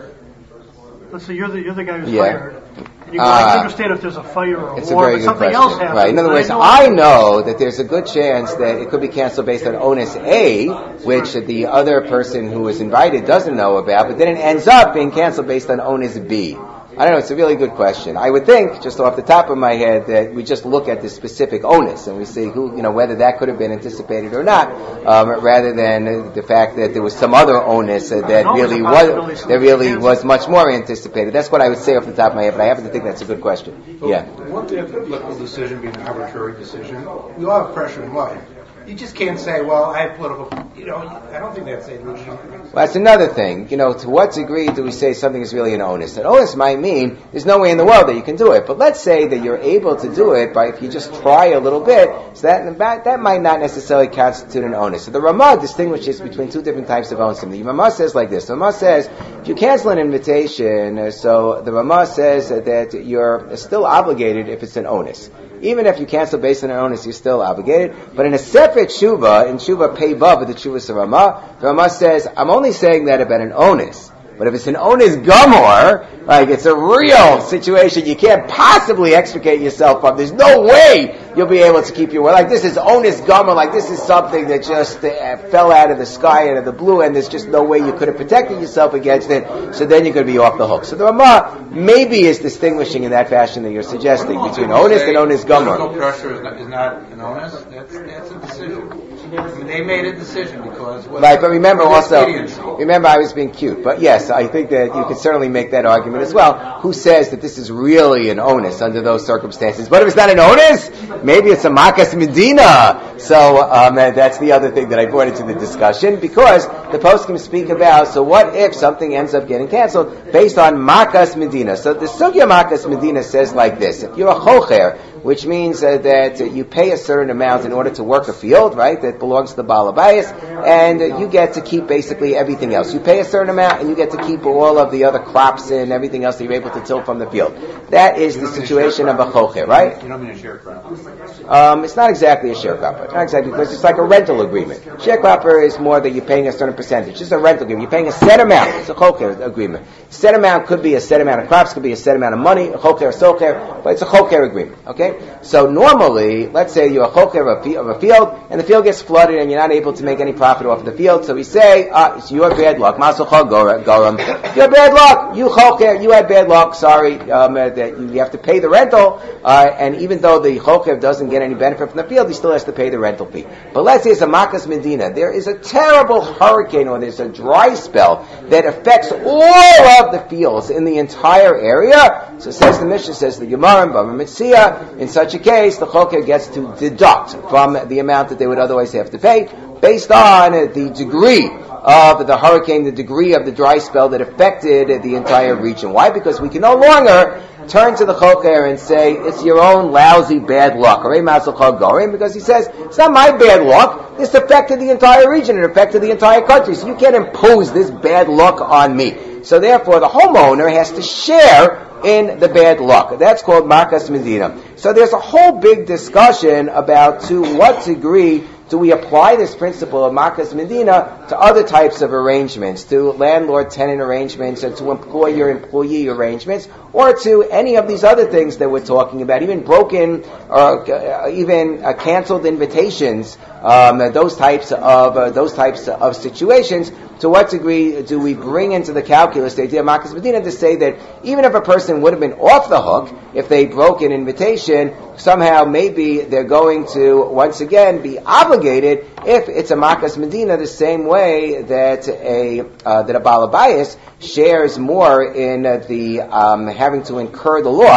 Let's say you're the you're the guy who's Yeah. fired, and you go, Uh, I can understand if there's a fire or a It's a war, very but good something question. else happens. Right. In other and words, know I know that there's a good chance that it could be canceled based on onus A, which the other person who was invited doesn't know about, but then it ends up being canceled based on onus B. I don't know, it's a really good question. I would think, just off the top of my head, that we just look at the specific onus and we see who, you know, whether that could have been anticipated or not, um, rather than the fact that there was some other onus uh, that really was, that really was much more anticipated. That's what I would say off the top of my head, but I happen to think that's a good question. But Yeah. Won't the political decision be an arbitrary decision? We all have pressure in life. You just can't say, well, I have political, you know, I don't think that's a legitimate. Well, that's another thing. You know, to what degree do we say something is really an onus? An onus might mean there's no way in the world that you can do it. But let's say that you're able to do it by if you just try a little bit, so that that might not necessarily constitute an onus. So the Ramah distinguishes between two different types of onus. The Ramah says like this. The Ramah says, if you cancel an invitation, uh, so the Ramah says uh, that you're still obligated if it's an onus. Even if you cancel based on an onus, you're still obligated. But in a separate tshuva, in tshuva pei vav of the tshuva of Ramah, the Ramah says, I'm only saying that about an onus. But if it's an onus gamor, like it's a real situation you can't possibly extricate yourself from, there's no way you'll be able to keep your word. Like this is onus gamor, like this is something that just uh, fell out of the sky, out of the blue, and there's just no way you could have protected yourself against it, so then you're going to be off the hook. So the Ramah maybe is distinguishing in that fashion that you're suggesting between onus and onus gamor. No pressure is not, is not an onus. That's, that's a decision. I mean, they made a decision because... Right, but remember also, remember I was being cute, but yes, I think that you could certainly make that argument as well. Who says that this is really an onus under those circumstances? But if it's not an onus, maybe it's a makas medina. So um, that's the other thing that I brought into the discussion, because the poskim speak about, so what if something ends up getting canceled based on makas medina? So the sugya makas medina says like this: if you're a chocher, which means uh, that uh, you pay a certain amount in order to work a field, right, that belongs to the Baal Habayis, and uh, you get to keep basically everything else. You pay a certain amount, and you get to keep all of the other crops and everything else that you're able to till from the field. That is the situation of a chocher, right? You don't mean a sharecropper? Um, it's not exactly a sharecropper. Not exactly, because it's like a rental agreement. Sharecropper is more that you're paying a certain percentage. It's a rental agreement. You're paying a set amount. It's a chocher agreement. Set amount could be a set amount of crops, could be a set amount of money, a chocher, a socher, but it's a chocher agreement, okay? So normally, let's say you're a chocher of a field, and the field gets flooded, and you're not able to make any profit off of the field. So we say, ah, it's your bad luck. Masalcha garam. Your bad luck. You chocher, you had bad luck. Sorry, um, that you have to pay the rental. Uh, and even though the chocher doesn't get any benefit from the field, he still has to pay the rental fee. But let's say it's a makas medina. There is a terrible hurricane, or there's a dry spell that affects all of the fields in the entire area. So says the Mishnah, says the Gemara in Bava Metzia, in such a case, the choker gets to deduct from the amount that they would otherwise have to pay, based on the degree of the hurricane, the degree of the dry spell that affected the entire region. Why? Because we can no longer turn to the choker and say, it's your own lousy bad luck. Because he says, it's not my bad luck. This affected the entire region. It affected the entire country. So you can't impose this bad luck on me. So therefore, the homeowner has to share in the bad luck. That's called makas medina. So there's a whole big discussion about to what degree do we apply this principle of makas medina to other types of arrangements, to landlord-tenant arrangements, or to employer-employee arrangements, or to any of these other things that we're talking about, even broken or uh, even uh, canceled invitations, um, those types of uh, those types of situations. To what degree do we bring into the calculus the idea of makas medina to say that even if a person would have been off the hook if they broke an invitation, somehow maybe they're going to once again be obligated if it's a makas medina, the same way that a uh, that a Baal Habayis shares more in uh, the um, having to incur the loss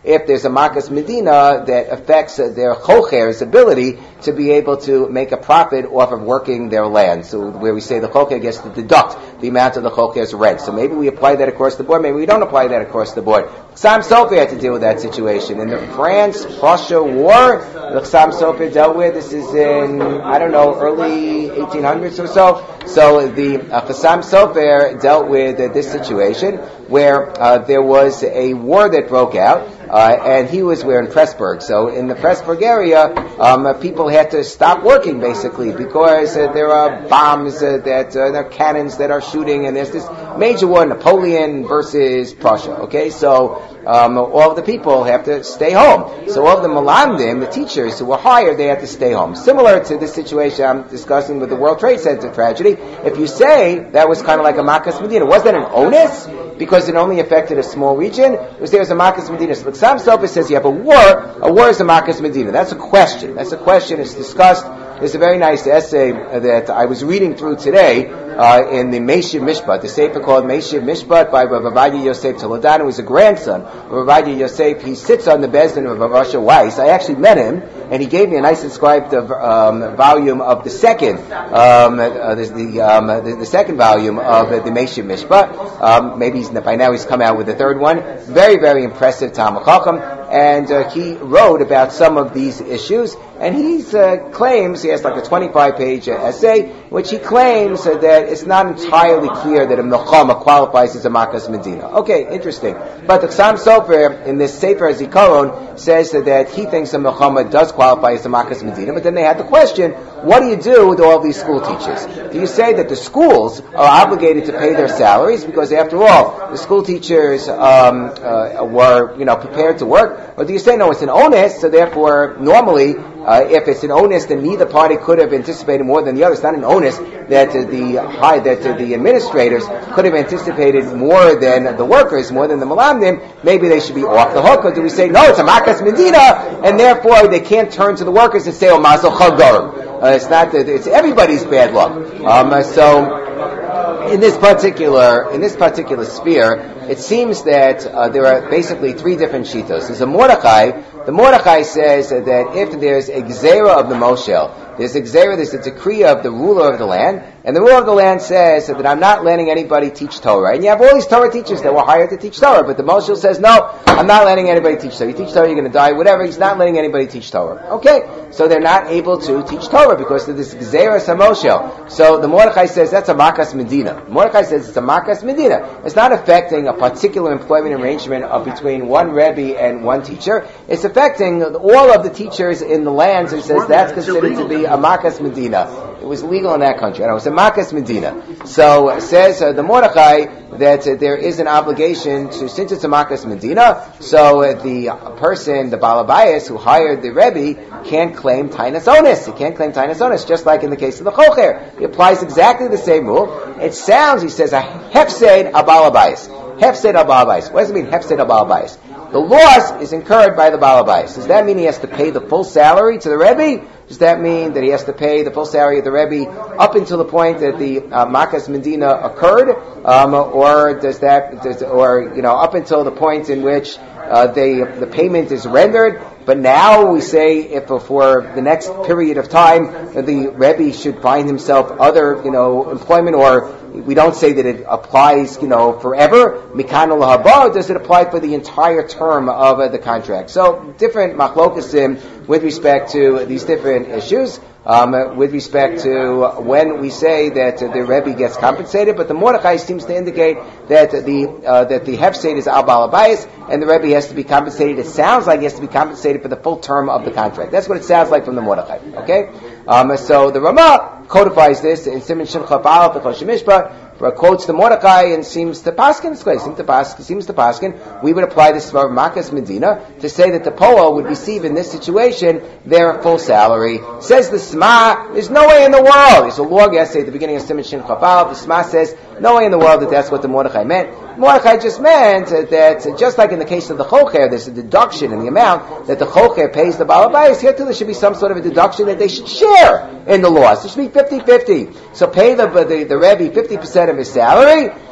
if there's a makas medina that affects uh, their chocher's ability to be able to make a profit off of working their land. So where we say the chocher gets to deduct the amount of the chocher's rent. So maybe we apply that across the board, maybe we don't apply that across the board. Chassam Sofer had to deal with that situation. In the France-Prussia War, the Chassam Sofer dealt with, this is in, I don't know, early eighteen hundreds or so. So the uh, Chassam Sofer dealt with uh, this situation where uh, there was a war that broke out, uh, and he was where in Pressburg. So in the Pressburg area, um, uh, people had to stop working basically because uh, there are bombs uh, that uh, there are cannons that are shooting, and there's this major war, Napoleon versus Prussia. Okay, so um, all of the people have to stay home. So all of the malamdim, the teachers who were hired, they had to stay home. Similar to this situation I'm discussing with the World Trade Center tragedy. If you say that was kind of like a makas medina, was that an onus because it only affected a small region? Was there a makas medina? So Chassam Sofer says you have a war. A war is a makas medina. That's a question. That's a question. It's discussed. There's a very nice essay that I was reading through today uh, in the Meishiv Mishpat, the sefer called Meishiv Mishpat by Rav Avadia Yosef Toledano, who is a grandson of Rav Avadia Yosef. He sits on the Bezdin of Rav Asher Weiss. I actually met him, and he gave me a nice inscribed uh, um, volume of the second, um, uh, the, the, um, the, the second volume of uh, the Meishiv Mishpat. Um, maybe he's, by now he's come out with the third one. Very, very impressive Talmud Chacham. And uh, he wrote about some of these issues, and he uh, claims, he has like a twenty-five page uh, essay, which he claims uh, that it's not entirely clear that a milchama qualifies as a makas medina. Okay, interesting. But the Chassam Sofer, in this Sefer Zikaron, says uh, that he thinks a milchama does qualify as a makas medina, but then they had the question, what do you do with all these school teachers? Do you say that the schools are obligated to pay their salaries, because after all, the school teachers um, uh, were, you know, prepared to work? Or do you say, no, it's an onus, so therefore, normally, uh, if it's an onus, then neither party could have anticipated more than the other. It's not an onus that uh, the high, that uh, the administrators could have anticipated more than the workers, more than the malamdim. Maybe they should be off the hook. Or do we say, no, it's a makas medina, and therefore they can't turn to the workers and say, oh, mazel chagor. Uh, it's not that, it's everybody's bad luck. Um, so, in this particular, in this particular sphere, it seems that uh, there are basically three different shitos. There's a Mordechai. The Mordechai says that if there's a gzera of the Moshel, there's a gzera, there's a decree of the ruler of the land, and the ruler of the land says that I'm not letting anybody teach Torah. And you have all these Torah teachers that were hired to teach Torah, but the Moshel says, no, I'm not letting anybody teach Torah. You teach Torah, you're going to die, whatever. He's not letting anybody teach Torah. Okay, so they're not able to teach Torah because of this gzera Samoshel. So the Mordechai says that's a makas medina. Mordechai says it's a makas medina. It's not affecting a particular employment arrangement of between one Rebbe and one teacher. It's affecting all of the teachers in the lands, and says that's considered to be a makas medina. It was legal in that country. And it was a makas medina. So it says uh, the Mordechai that uh, there is an obligation to, since it's a makas medina, so uh, the person, the balabayas who hired the Rebbe, can't claim tainas onus. He can't claim tainas onus, just like in the case of the chocher. He applies exactly the same rule. It sounds, he says, a hefsed abalabayas. Hefsed abalabayas. What does it mean, hefsed abalabayas? The loss is incurred by the balabayas. Does that mean he has to pay the full salary to the Rebbe? Does that mean that he has to pay the full salary of the Rebbe up until the point that the uh, makas medina occurred, um, or does that, does, or you know, up until the point in which uh, they the payment is rendered? But now we say if for the next period of time the Rebbe should find himself other, you know, employment, or we don't say that it applies, you know, forever. Mikan haba, does it apply for the entire term of uh, the contract? So different machlokasim with respect to these different issues. Um, with respect to when we say that the Rebbe gets compensated, but the Mordechai seems to indicate that the uh, that the hefsed is al balabayas, and the Rebbe has to be compensated. It sounds like he has to be compensated for the full term of the contract. That's what it sounds like from the Mordechai. Okay, um, so the Ramah codifies this in Siman Shin Chaf Aleph B'Chol Shemishpat, quotes the Mordechai and seems to paskin. Seems to paskin. Seems to paskin. We would apply this for makas medina to say that the poel would receive in this situation their full salary. Says the Sma, there's no way in the world. There's a long essay at the beginning of Siman Shin Chaf Aleph. The Sma says no way in the world that that's what the Mordechai meant. Mordechai just meant that just like in the case of the chocher, there's a deduction in the amount that the chocher pays the balabayas. Here too, there should be some sort of a deduction that they should share in the loss. It should be fifty-fifty. So pay the the, the Rebbe fifty percent of his salary,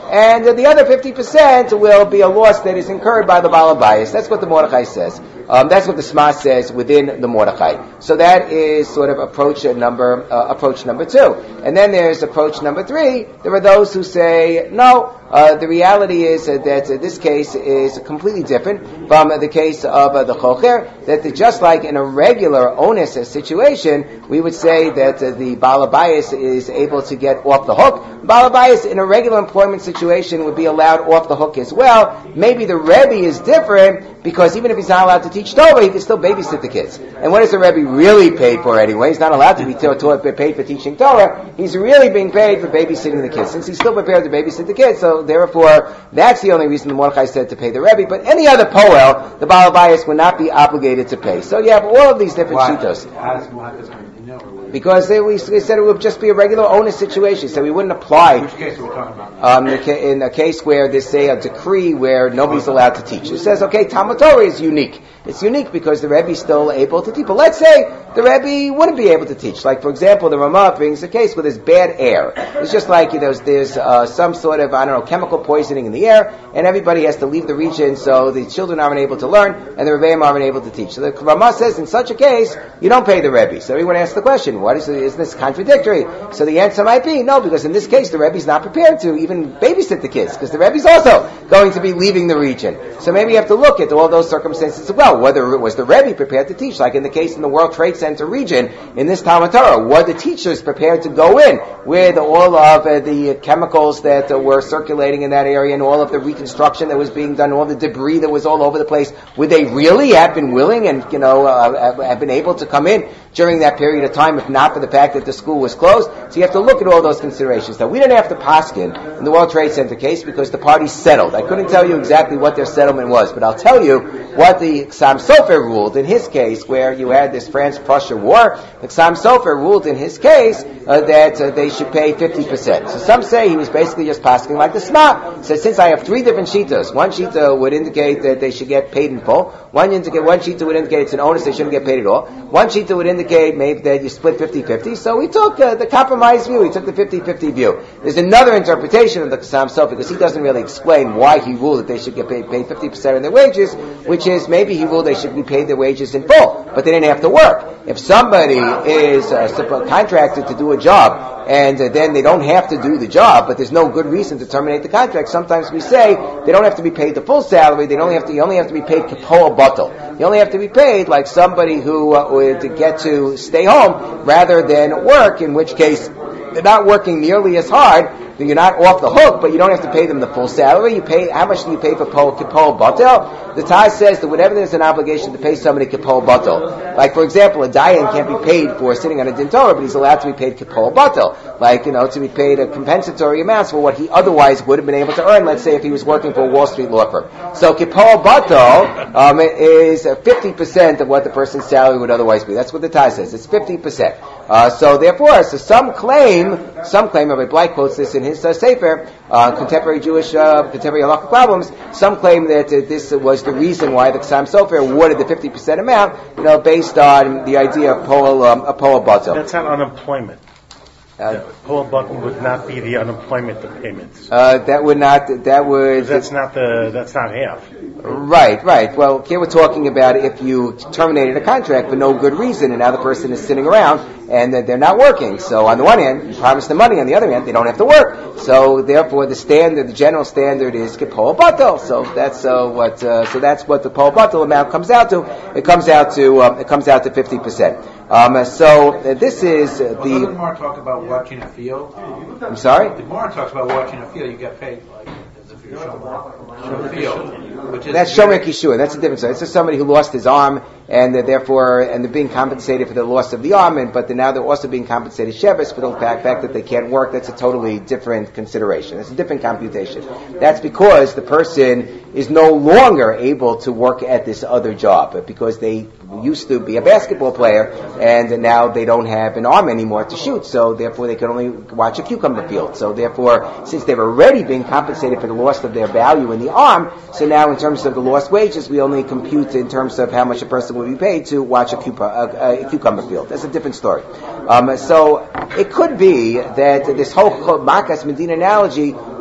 and uh, the other fifty percent will be a loss that is incurred by the Baal Habayis. That's what the Mordechai says. Um, that's what the Shema says within the Mordechai. So that is sort of approach number uh, approach number two. And then there's approach number three. There are those who say, no, uh, the reality is uh, that uh, this case is completely different from uh, the case of uh, the Chocher, that the, just like in a regular onus situation, we would say that uh, the Baal Habayis is able to get off the hook. Baal Habayis in a regular employment situation would be allowed off the hook as well. Maybe the Rebbe is different because even if he's not allowed to teach Torah, he can still babysit the kids. And what is the Rebbe really paid for anyway? He's not allowed to be taught, paid for teaching Torah. He's really being paid for babysitting the kids, since he's still prepared to babysit the kids. So therefore, that's the only reason the Mordechai said to pay the Rebbe. But any other Poel, the Baal Habayis would not be obligated to pay. So you have all of these different shitos. Because they, we, we said it would just be a regular onus situation, so we wouldn't apply. Which case are we talking about? Um, in a case where there's, say, a decree where nobody's allowed to teach. It says, okay, Talmud Torah is unique. It's unique because the Rebbe is still able to teach. But let's say the Rebbe wouldn't be able to teach. Like, for example, the Ramah brings a case where there's bad air. It's just like, you know, there's, there's uh, some sort of, I don't know, chemical poisoning in the air, and everybody has to leave the region, so the children aren't able to learn, and the Rebbeim aren't able to teach. So the Ramah says, in such a case, you don't pay the Rebbe. So everyone asks the question, what is, isn't this contradictory? So the answer might be, no, because in this case, the Rebbe's not prepared to even babysit the kids, because the Rebbe's also going to be leaving the region. So maybe you have to look at all those circumstances as well, whether it was the Rebbe prepared to teach, like in the case in the World Trade Center region, in this Talmud Torah, were the teachers prepared to go in with all of uh, the chemicals that uh, were circulating in that area and all of the reconstruction that was being done, all the debris that was all over the place? Would they really have been willing and, you know, uh, have been able to come in during that period of time, if not for the fact that the school was closed? So you have to look at all those considerations. Now, we didn't have to paskin in the World Trade Center case because the parties settled. I couldn't tell you exactly what their settlement was, but I'll tell you what the Chassam Sofer ruled in his case, where you had this France-Prussia war. The Chassam Sofer ruled in his case uh, that uh, they should pay fifty percent. So some say he was basically just pasking like the Shema. So since I have three different shitas, one shita would indicate that they should get paid in full, one indicate one shita would indicate it's an onus, they shouldn't get paid at all, one shita would indicate maybe that you split fifty-fifty. So we took uh, the compromise view, we took the fifty-fifty view. There's another interpretation of the Chassam Sofer, because he doesn't really explain why he ruled that they should get paid, paid fifty percent of their wages, which is maybe he ruled they should be paid their wages in full, but they didn't have to work. If somebody is uh, contracted to do a job, and uh, then they don't have to do the job, but there's no good reason to terminate the contract, sometimes we say they don't have to be paid the full salary, they only have to, you only have to be paid kapoa batal. You only have to be paid like somebody who uh, would get to stay home rather than work, in which case they're not working nearly as hard. You're not off the hook, but you don't have to pay them the full salary. You pay, how much do you pay for Kipol Batel? The Taz says that whenever there's an obligation to pay somebody Kipol Batel, like for example, a Dayan can't be paid for sitting on a Din Torah, but he's allowed to be paid Kipol Batel. Like, you know, to be paid a compensatory amount for what he otherwise would have been able to earn, let's say if he was working for a Wall Street law firm. So Kipol Batel um, is fifty percent of what the person's salary would otherwise be. That's what the Taz says. It's fifty percent. Uh, so therefore, so some claim, some claim, Rabbi Blai quotes this in his uh, Sefer, uh, Contemporary Jewish, uh, Contemporary Halachic Problems, some claim that uh, this was the reason why the Chassam Sofer awarded the fifty percent amount, you know, based on the idea of Poel, um, a Poel Batel. That's not unemployment. Uh, Poel Batel would not be the unemployment of payments. Uh, that would not, that would... That's not the, that's not half. Right, right. Well, here we're talking about if you terminated a contract for no good reason, and now the person is sitting around, and they're not working. So on the one hand, you promise the money, on the other hand, they don't have to work. So therefore, the standard, the general standard is Kipol Batel. So that's uh, what, uh, so that's what the Poel Batel amount comes out to. It comes out to, um, it comes out to fifty percent. Um, so uh, this is uh, the... Well, the Gemara talk about watching a field. I'm sorry? The Gemara talks about watching a field. You get paid like as if you're shomer field. Which is That's Shomer Kishua. That's a different story. It's just somebody who lost his arm, and uh, therefore, and they're being compensated for the loss of the arm, and but they're, now they're also being compensated Shevis for the fact, fact that they can't work. That's a totally different consideration. It's a different computation. That's because the person is no longer able to work at this other job, but because they used to be a basketball player, and now they don't have an arm anymore to shoot, so therefore they can only watch a cucumber field. So therefore, since they've already been compensated for the loss of their value in the arm, so now in terms of the lost wages, we only compute in terms of how much a person would be paid to watch a, cupa, a, a cucumber field. That's a different story. Um, so it could be that this whole Makas Medina analogy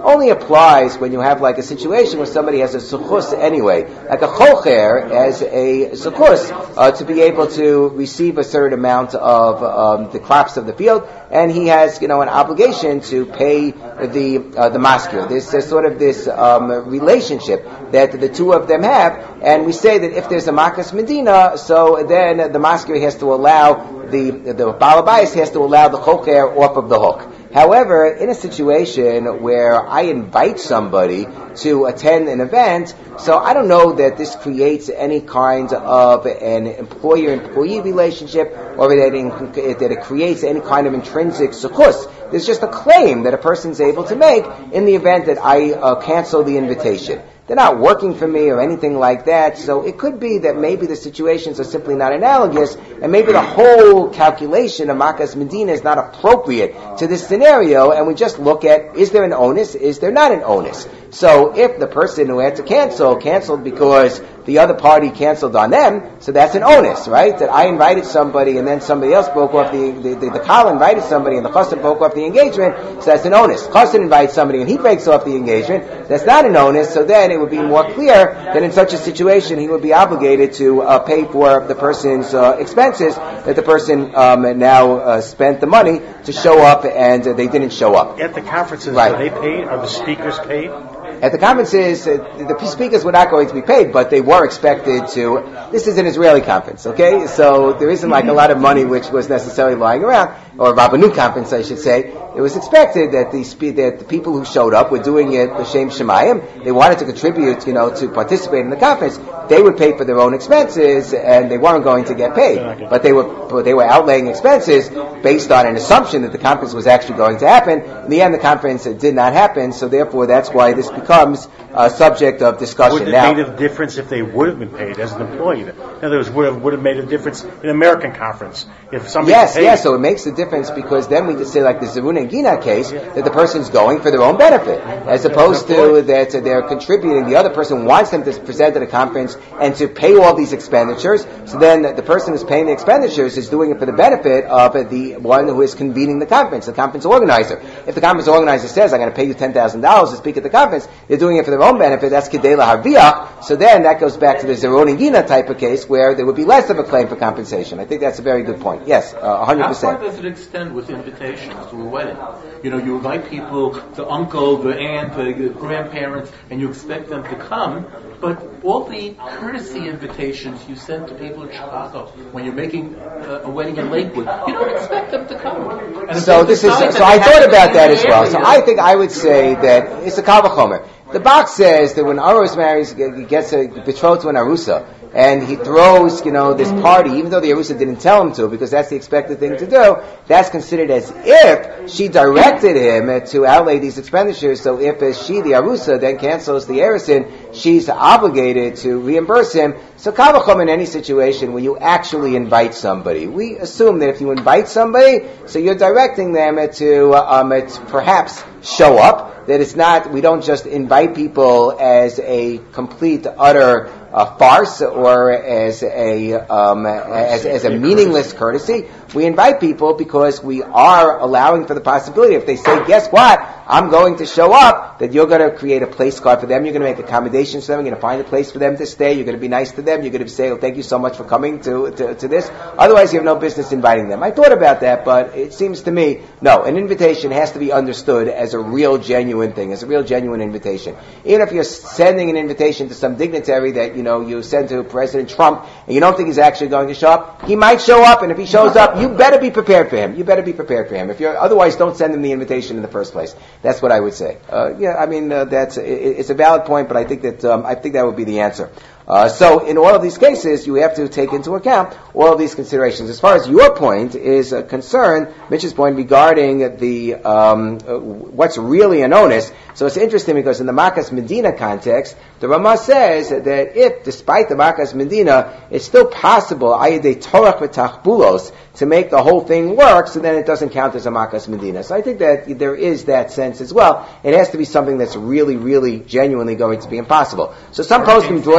only applies when you have like a situation where somebody has a suchus anyway, like a chocher has a suchus uh, to be able to receive a certain amount of um, the crops of the field, and he has, you know, an obligation to pay the uh, the masker. There's uh, sort of this um, relationship that the two of them have, and we say that if there's a makas medina, so then the masker has to allow the the balabais has to allow the chocher off of the hook. However, in a situation where I invite somebody to attend an event, so I don't know that this creates any kind of an employer-employee relationship, or that it, that it creates any kind of intrinsic sukkos. There's just a claim that a person's able to make in the event that I uh, cancel the invitation. They're not working for me or anything like that, so it could be that maybe the situations are simply not analogous, and maybe the whole calculation of Makas Medina is not appropriate to this scenario, and we just look at, is there an onus, is there not an onus? So if the person who had to cancel, canceled because the other party canceled on them, so that's an onus, right? That I invited somebody and then somebody else broke off the, the, the, the Kal invited somebody and the Chassan broke off the engagement, so that's an onus. Chassan invites somebody and he breaks off the engagement, that's not an onus, so then it would be more clear that in such a situation he would be obligated to uh, pay for the person's uh, expenses, that the person um, now uh, spent the money to show up and uh, they didn't show up. At the conferences, right. Are they paid? Are the speakers paid? At the conferences, uh, the speakers were not going to be paid, but they were expected to. This is an Israeli conference, okay? So there isn't like a lot of money which was necessarily lying around, or a Rabbanut conference, I should say. It was expected that the spe- that the people who showed up were doing it l'shem shemayim. They wanted to contribute, you know, to participate in the conference. They would pay for their own expenses, and they weren't going to get paid. But they were but they were outlaying expenses based on an assumption that the conference was actually going to happen. In the end, the conference did not happen, so therefore that's why this becomes a subject of discussion. Would it now, have made a difference if they would have been paid as an employee? In other words, would have, would have made a difference in an American conference if somebody Yes, paid? yes. So it makes a difference because then we could say, like the Zerun and Gina case, that the person's going for their own benefit, as opposed to that they're contributing. The other person wants them to present at a conference and to pay all these expenditures. So then the person who's paying the expenditures is doing it for the benefit of the one who is convening the conference, the conference organizer. If the conference organizer says, "I'm going to pay you ten thousand dollars to speak at the conference," they're doing it for their own benefit. That's Kedei Laharviach. So then that goes back to the Zerun and Gina type of case where there would be less of a claim for compensation. I think that's a very good point. Yes, uh, one hundred percent. How far does it extend with invitations to a wedding? You know, you invite people, the uncle, the aunt, the grandparents, and you expect them to come, but all the courtesy invitations you send to people in Chicago when you're making uh, a wedding in Lakewood, you don't expect them to come. And So this is so, so I thought about that as well. So I think I would say that it's a kal v'chomer. The box says that when Aros marries, gets a betrothed to an Arusa, and he throws, you know, this party, even though the Arusa didn't tell him to, because that's the expected thing to do, that's considered as if she directed him to outlay these expenditures. So if as she, the Arusa, then cancels the Erison, she's obligated to reimburse him. So kal v'chomer in any situation where you actually invite somebody. We assume that if you invite somebody, so you're directing them to, um, to perhaps show up. That it's not, we don't just invite people as a complete, utter uh, farce or as a um, as, as a meaningless courtesy. We invite people because we are allowing for the possibility. If they say, guess what, I'm going to show up, that you're going to create a place card for them, you're going to make accommodations for them, you're going to find a place for them to stay, you're going to be nice to them, you're going to say, oh, thank you so much for coming to, to, to this. Otherwise, you have no business inviting them. I thought about that, but it seems to me, no, an invitation has to be understood as a real, genuine thing, as a real, genuine invitation. Even if you're sending an invitation to some dignitary that, you know, you send to President Trump, and you don't think he's actually going to show up, he might show up, and if he shows up, you better be prepared for him. You better be prepared for him. If you're, otherwise, don't send him the invitation in the first place. That's what I would say. Uh, yeah, I mean, uh, that's, it, it's a valid point, but I think that, um, I think that would be the answer. Uh, so in all of these cases, you have to take into account all of these considerations. As far as your point is uh, concerned, Mitch's point regarding the um, uh, what's really an onus. So it's interesting because in the Makas Medina context, the Rama says that if, despite the Makas Medina, it's still possible ayidei torach v'tachbulos to make the whole thing work, so then it doesn't count as a Makas Medina. So I think that there is that sense as well. It has to be something that's really, really, genuinely going to be impossible. So some poskim draw this.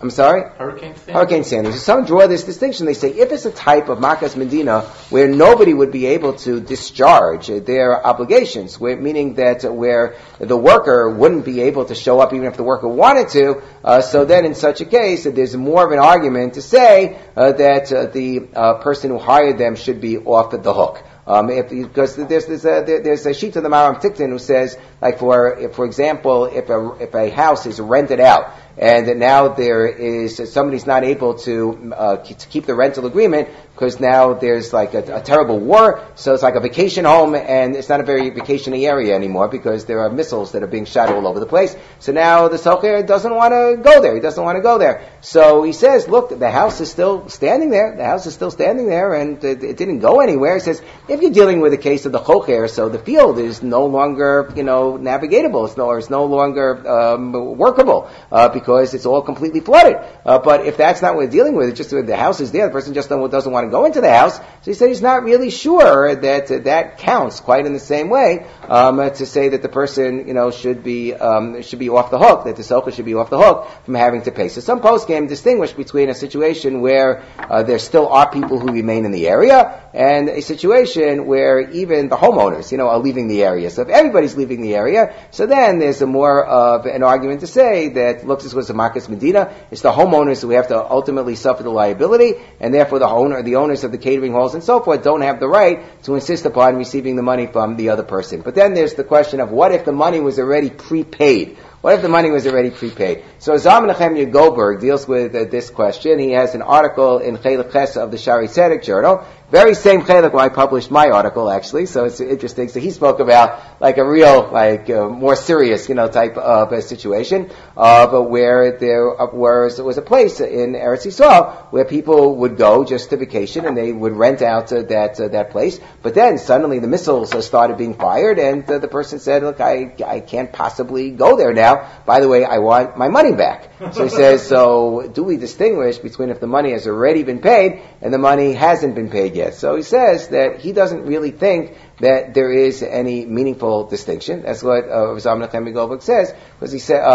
I'm sorry? Hurricane Sandy. Hurricane Sandy. So some draw this distinction. They say if it's a type of Makas Medina where nobody would be able to discharge their obligations, where, meaning that where the worker wouldn't be able to show up even if the worker wanted to, uh, so then in such a case, there's more of an argument to say uh, that uh, the uh, person who hired them should be off the hook. Um, if, because there's, there's a, there's a sheet of the Maram Tikton who says, like for, if, for example, if a, if a house is rented out, and now there is, somebody's not able to, uh, to keep the rental agreement because now there's like a, a terrible war, so it's like a vacation home and it's not a very vacation-y area anymore because there are missiles that are being shot all over the place. So now the Socher doesn't want to go there. He doesn't want to go there. So he says, look, the house is still standing there. The house is still standing there and it, it didn't go anywhere. He says, if you're dealing with a case of the Chocher, so the field is no longer, you know, navigatable. It's no, or it's no longer um, workable uh, because it's all completely flooded. Uh, but if that's not what we're dealing with, it's just the house is there, the person just don't, doesn't want to go into the house. So he said he's not really sure that uh, that counts quite in the same way um, uh, to say that the person, you know, should be um, should be off the hook, that the socha should be off the hook from having to pay. So some poskim distinguish between a situation where uh, there still are people who remain in the area and a situation where even the homeowners, you know, are leaving the area. So if everybody's leaving the area, so then there's a more of an argument to say that, look, this was a Makas Medina. It's the homeowners who have to ultimately suffer the liability, and therefore the owner, the owners of the catering halls and so forth don't have the right to insist upon receiving the money from the other person. But then there's the question of what if the money was already prepaid? What if the money was already prepaid? So Zalman Nehemiah Goldberg deals with uh, this question. He has an article in Chelik Ches of the Shari Tzedek Journal. Very same Chelik where I published my article, actually. So it's interesting. So he spoke about like a real, like uh, more serious, you know, type of a situation, uh, but where there uh, was was a place in Eretz Yisrael where people would go just to vacation and they would rent out uh, that uh, that place. But then suddenly the missiles uh, started being fired, and uh, the person said, "Look, I I can't possibly go there now. By the way, I want my money back." So he says, so do we distinguish between if the money has already been paid and the money hasn't been paid yet? So he says that he doesn't really think that there is any meaningful distinction. That's what uh, Zalman Nehemiah Goldberg says, because he said,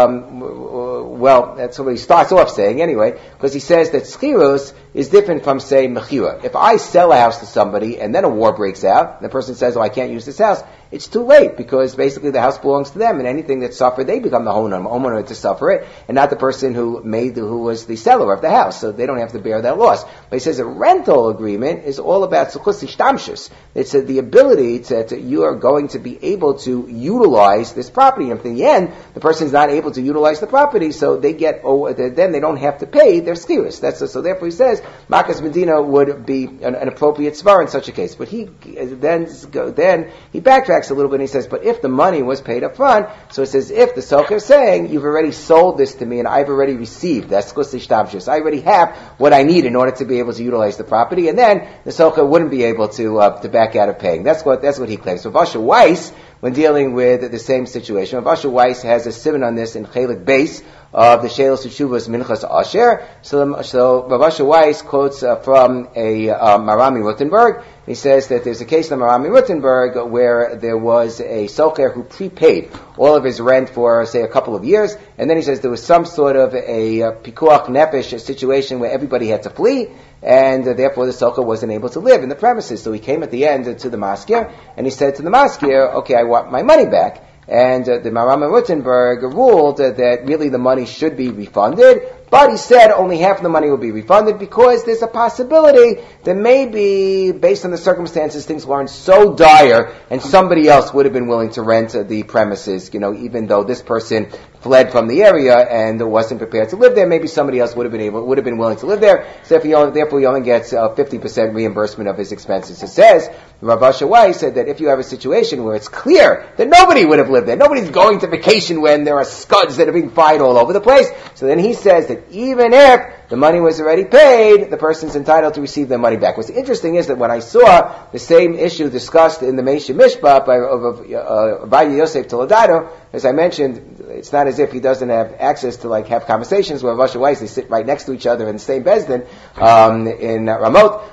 um, well, that's what he starts off saying anyway, because he says that schirus is different from, say, mechira. If I sell a house to somebody and then a war breaks out, and the person says, oh, I can't use this house, it's too late, because basically the house belongs to them, and anything that's suffered, they become the homeowner, homeowner to suffer it, and not the person who made the, who was the seller of the house, so they don't have to bear that loss. But he says a rental agreement is all about suchus ishtamshus. It's uh, the ability that you are going to be able to utilize this property. And in the end, the person's not able to utilize the property, so they get, oh, then they don't have to pay their schirus. That's a, so. Therefore, he says Makas Medina would be an, an appropriate svar in such a case. But he then then he backtracks a little bit and he says, but if the money was paid up front, so it says if the socher is saying you've already sold this to me and I've already received, that's schus I already have what I need in order to be able to utilize the property, and then the socher wouldn't be able to uh, to back out of paying. That's what that's what he claims. So Vasha Weiss, when dealing with the same situation, Vasha Weiss has a simon on this in Chelik Beis of the Shelos Teshuvos Minchas Asher. So, so Vasha Weiss quotes uh, from a uh, Marami Rutenberg. He says that there's a case in Marami Rutenberg where there was a socher who prepaid all of his rent for, say, a couple of years, and then he says there was some sort of a uh, pikuach nefesh situation where everybody had to flee, and uh, therefore the socher wasn't able to live in the premises. So he came at the end uh, to the maskir, and he said to the maskir, okay, I want my money back. And uh, the Marami Rutenberg ruled uh, that really the money should be refunded, but he said only half of the money will be refunded because there's a possibility that maybe, based on the circumstances, things weren't so dire and somebody else would have been willing to rent uh, the premises, you know, even though this person fled from the area and wasn't prepared to live there, maybe somebody else would have been able, would have been willing to live there. So if he only, therefore he only gets uh, fifty percent reimbursement of his expenses. It says, Rav Asher Weiss said that if you have a situation where it's clear that nobody would have lived there, nobody's going to vacation when there are scuds that are being fired all over the place, so then he says that even if the money was already paid, the person's entitled to receive their money back. What's interesting is that when I saw the same issue discussed in the Meisha Mishpat by uh, Rabbi Yosef Toledano, as I mentioned, it's not as if he doesn't have access to like have conversations with Rav Asher Weiss. They sit right next to each other in the same Bezdin um, in Ramot.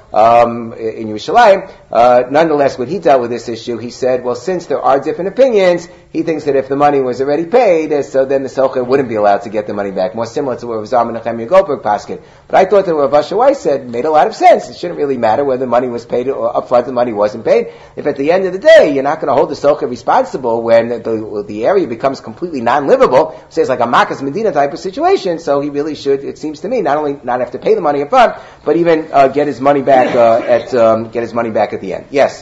um, in Yerushalayim. Uh, nonetheless, when he dealt with this issue, he said, well, since there are different opinions, he thinks that if the money was already paid, uh, so then the socher wouldn't be allowed to get the money back. More similar to what Zalman Nechemia Goldberg paskin. But I thought that what Rav Asher Weiss said made a lot of sense. It shouldn't really matter whether the money was paid or upfront the money wasn't paid. If at the end of the day you're not going to hold the socher responsible when the, the area becomes completely non-livable, say it's like a Makas Medina type of situation, so he really should, it seems to me, not only not have to pay the money up front, but even uh, get his money back uh, at um, get his money back at the end. Yes.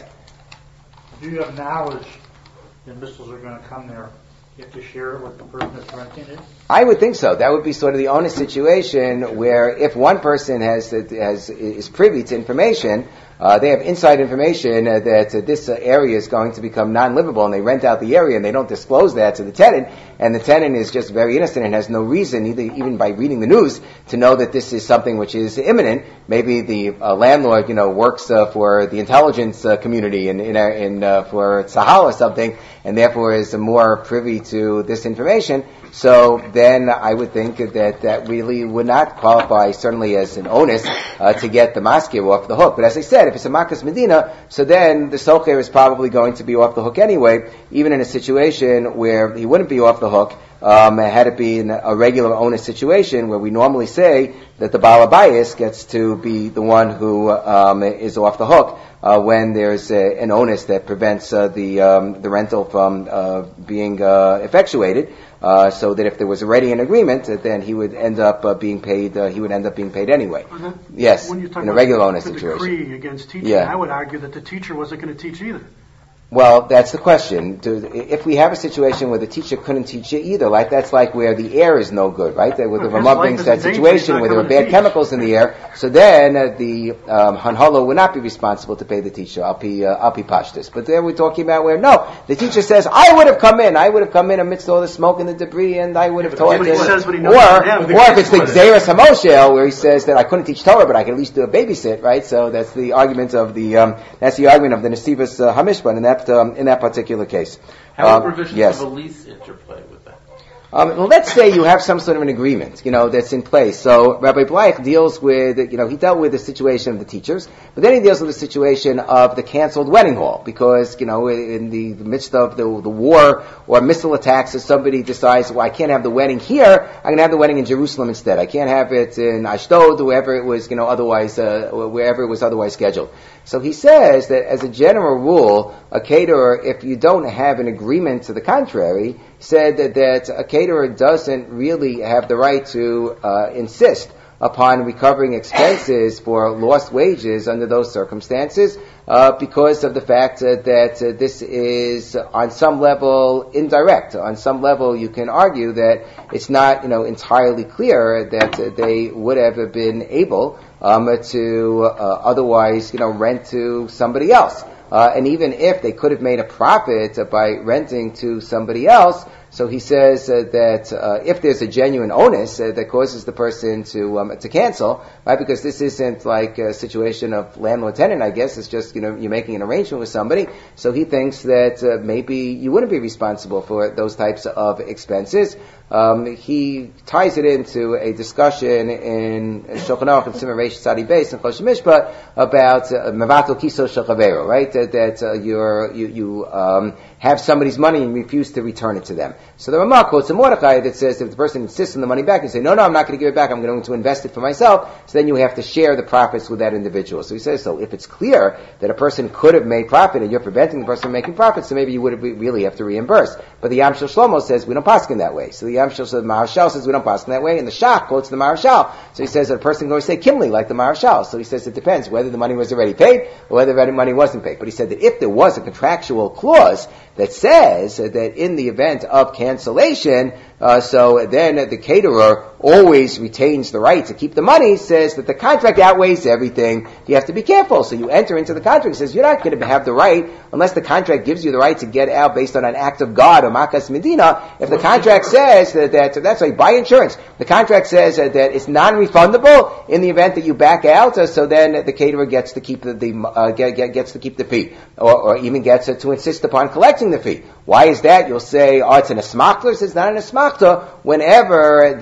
Do you have knowledge that missiles are going to come there? You have to share it with the person that's renting it? I would think so. That would be sort of the onus situation where if one person has has is privy to information, uh, they have inside information uh, that uh, this uh, area is going to become non-livable, and they rent out the area and they don't disclose that to the tenant, and the tenant is just very innocent and has no reason, either even by reading the news, to know that this is something which is imminent. Maybe the uh, landlord, you know, works uh, for the intelligence uh, community in in, in uh, for Tzahal or something, and therefore is more privy to this information. So then I would think that that really would not qualify, certainly as an onus, uh, to get the maskir off the hook. But as I said, if it's a Makas Medina, so then the socher is probably going to be off the hook anyway, even in a situation where he wouldn't be off the hook, um, had it been a regular onus situation where we normally say that the Baal Habayis gets to be the one who um, is off the hook uh, when there's a, an onus that prevents uh, the um, the rental from uh, being uh, effectuated. Uh, so that if there was already an agreement, uh, then he would end up uh, being paid. Uh, he would end up being paid anyway. Uh-huh. Yes, when you talk in a about regular the, onus the situation. Decree against teaching, Yeah. I would argue that the teacher wasn't going to teach either. Well, that's the question. Do, if we have a situation where the teacher couldn't teach it either, like that's like where the air is no good, right? Where the Well, Ramah his life brings is that in danger, situation he's not where there are coming to bad teach. chemicals in the air, so then uh, the um, Hanholo would not be responsible to pay the teacher, Alpi uh, Alpi Pashtus. But there we're talking about where, no, the teacher says, I would have come in, I would have come in amidst all the smoke and the debris, and I would have taught But he this. says what he Or, knows or from him. if it's the Xeris Hamoshel, where he says that I couldn't teach Torah, but I could at least do a babysit, right? So that's the argument of the, um, that's the argument of the Nesivas uh, Hamishpan in that, um, in that particular case. How are Um, provisions yes. of a lease interplay with that? Um, well, let's say you have some sort of an agreement, you know, that's in place. So Rabbi Bleich deals with, you know, he dealt with the situation of the teachers, but then he deals with the situation of the canceled wedding hall, because, you know, in the, the midst of the, the war or missile attacks, if somebody decides, well, I can't have the wedding here, I'm going to have the wedding in Jerusalem instead. I can't have it in Ashdod, wherever it was, you know, otherwise, uh, wherever it was otherwise scheduled. So he says that as a general rule, a caterer, if you don't have an agreement to the contrary, said that, that a caterer doesn't really have the right to uh, insist upon recovering expenses for lost wages under those circumstances, uh, because of the fact uh, that uh, this is on some level indirect. On some level, you can argue that it's not, you know, entirely clear that uh, they would have been able um, to uh, otherwise, you know, rent to somebody else. Uh, and even if they could have made a profit uh, by renting to somebody else, so he says uh, that uh, if there's a genuine onus uh, that causes the person to um, to cancel, right? Because this isn't like a situation of landlord-tenant, I guess. It's just, you know, you're making an arrangement with somebody. So he thinks that uh, maybe you wouldn't be responsible for those types of expenses. Um, he ties it into a discussion in Shulchan Aruch and Siman Reish Tzadi Beis and Choshen Mishpat about mevatel kiso shel chavero, right? That, that uh, you're, you you um, have somebody's money and refuse to return it to them. So the Ramah quotes a Mordechai that says if the person insists on the money back and say, no, no, I'm not going to give it back, I'm going to invest it for myself, so then you have to share the profits with that individual. So he says, so if it's clear that a person could have made profit and you're preventing the person from making profit, so maybe you would really have to reimburse. But the Yam Shel Shlomo says we don't paskin that way. So the Yam Shel Maharshal says we don't paskin that way, and the Shach quotes the Maharshal. So he says that a person can say Kimli like the Maharshal. So he says it depends whether the money was already paid or whether the money wasn't paid. But he said that if there was a contractual clause that says that in the event of cancellation, uh, so then the caterer always retains the right to keep the money, says that the contract outweighs everything. You have to be careful. So you enter into the contract, says you're not going to have the right, unless the contract gives you the right to get out based on an act of God or Makas Medina. If the contract says that, that that's like buy insurance, the contract says that, that it's non-refundable in the event that you back out, uh, so then the caterer gets to keep the, the uh, get, get, gets to keep the fee, or, or even gets uh, to insist upon collecting the fee. Why is that? You'll say, oh, it's an asmachta. It's not an asmachta whenever the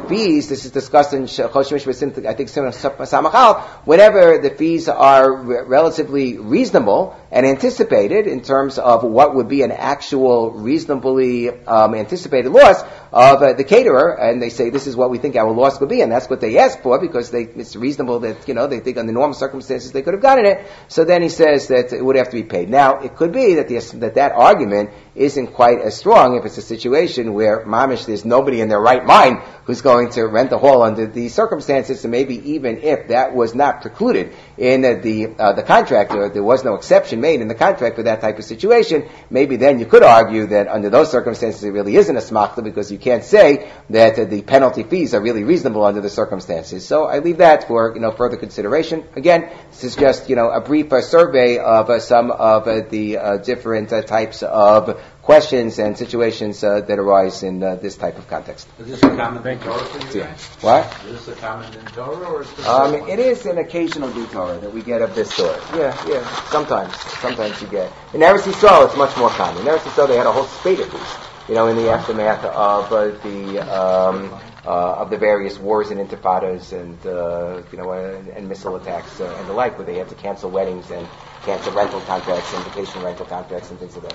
fees, this is discussed in Chosh Mishpat, I think, Samachal, whenever the fees are re- relatively reasonable and anticipated in terms of what would be an actual reasonably um, anticipated loss of uh, the caterer, and they say this is what we think our loss would be, and that's what they ask for because they, it's reasonable that, you know, they think under normal circumstances they could have gotten it. So then he says that it would have to be paid. Now, it could be that the, that that argument isn't quite as strong if it's a situation where mamish there's nobody in their right mind who's going to rent the hall under these circumstances. So maybe even if that was not precluded in uh, the uh, the contract, or there was no exception made in the contract for that type of situation, maybe then you could argue that under those circumstances it really isn't a smachta because you can't say that uh, the penalty fees are really reasonable under the circumstances. So I leave that for, you know, further consideration. Again, this is just, you know, a brief uh, survey of uh, some of uh, the uh, different uh, types of questions and situations uh, that arise in uh, this type of context. Is this a common in Torah for you Yeah. guys? What? Is this a common in Torah or is this Um, it is an occasional Torah that we get of this sort. Yeah, yeah. Sometimes, sometimes you get. In Eretz Yisrael, it's much more common. In Eretz Yisrael, they had a whole spate of these. You know, in the aftermath of uh, the um, uh, of the various wars and intifadas and uh, you know and, and missile attacks uh, and the like, where they had to cancel weddings and cancel rental contracts and vacation rental contracts and things like that.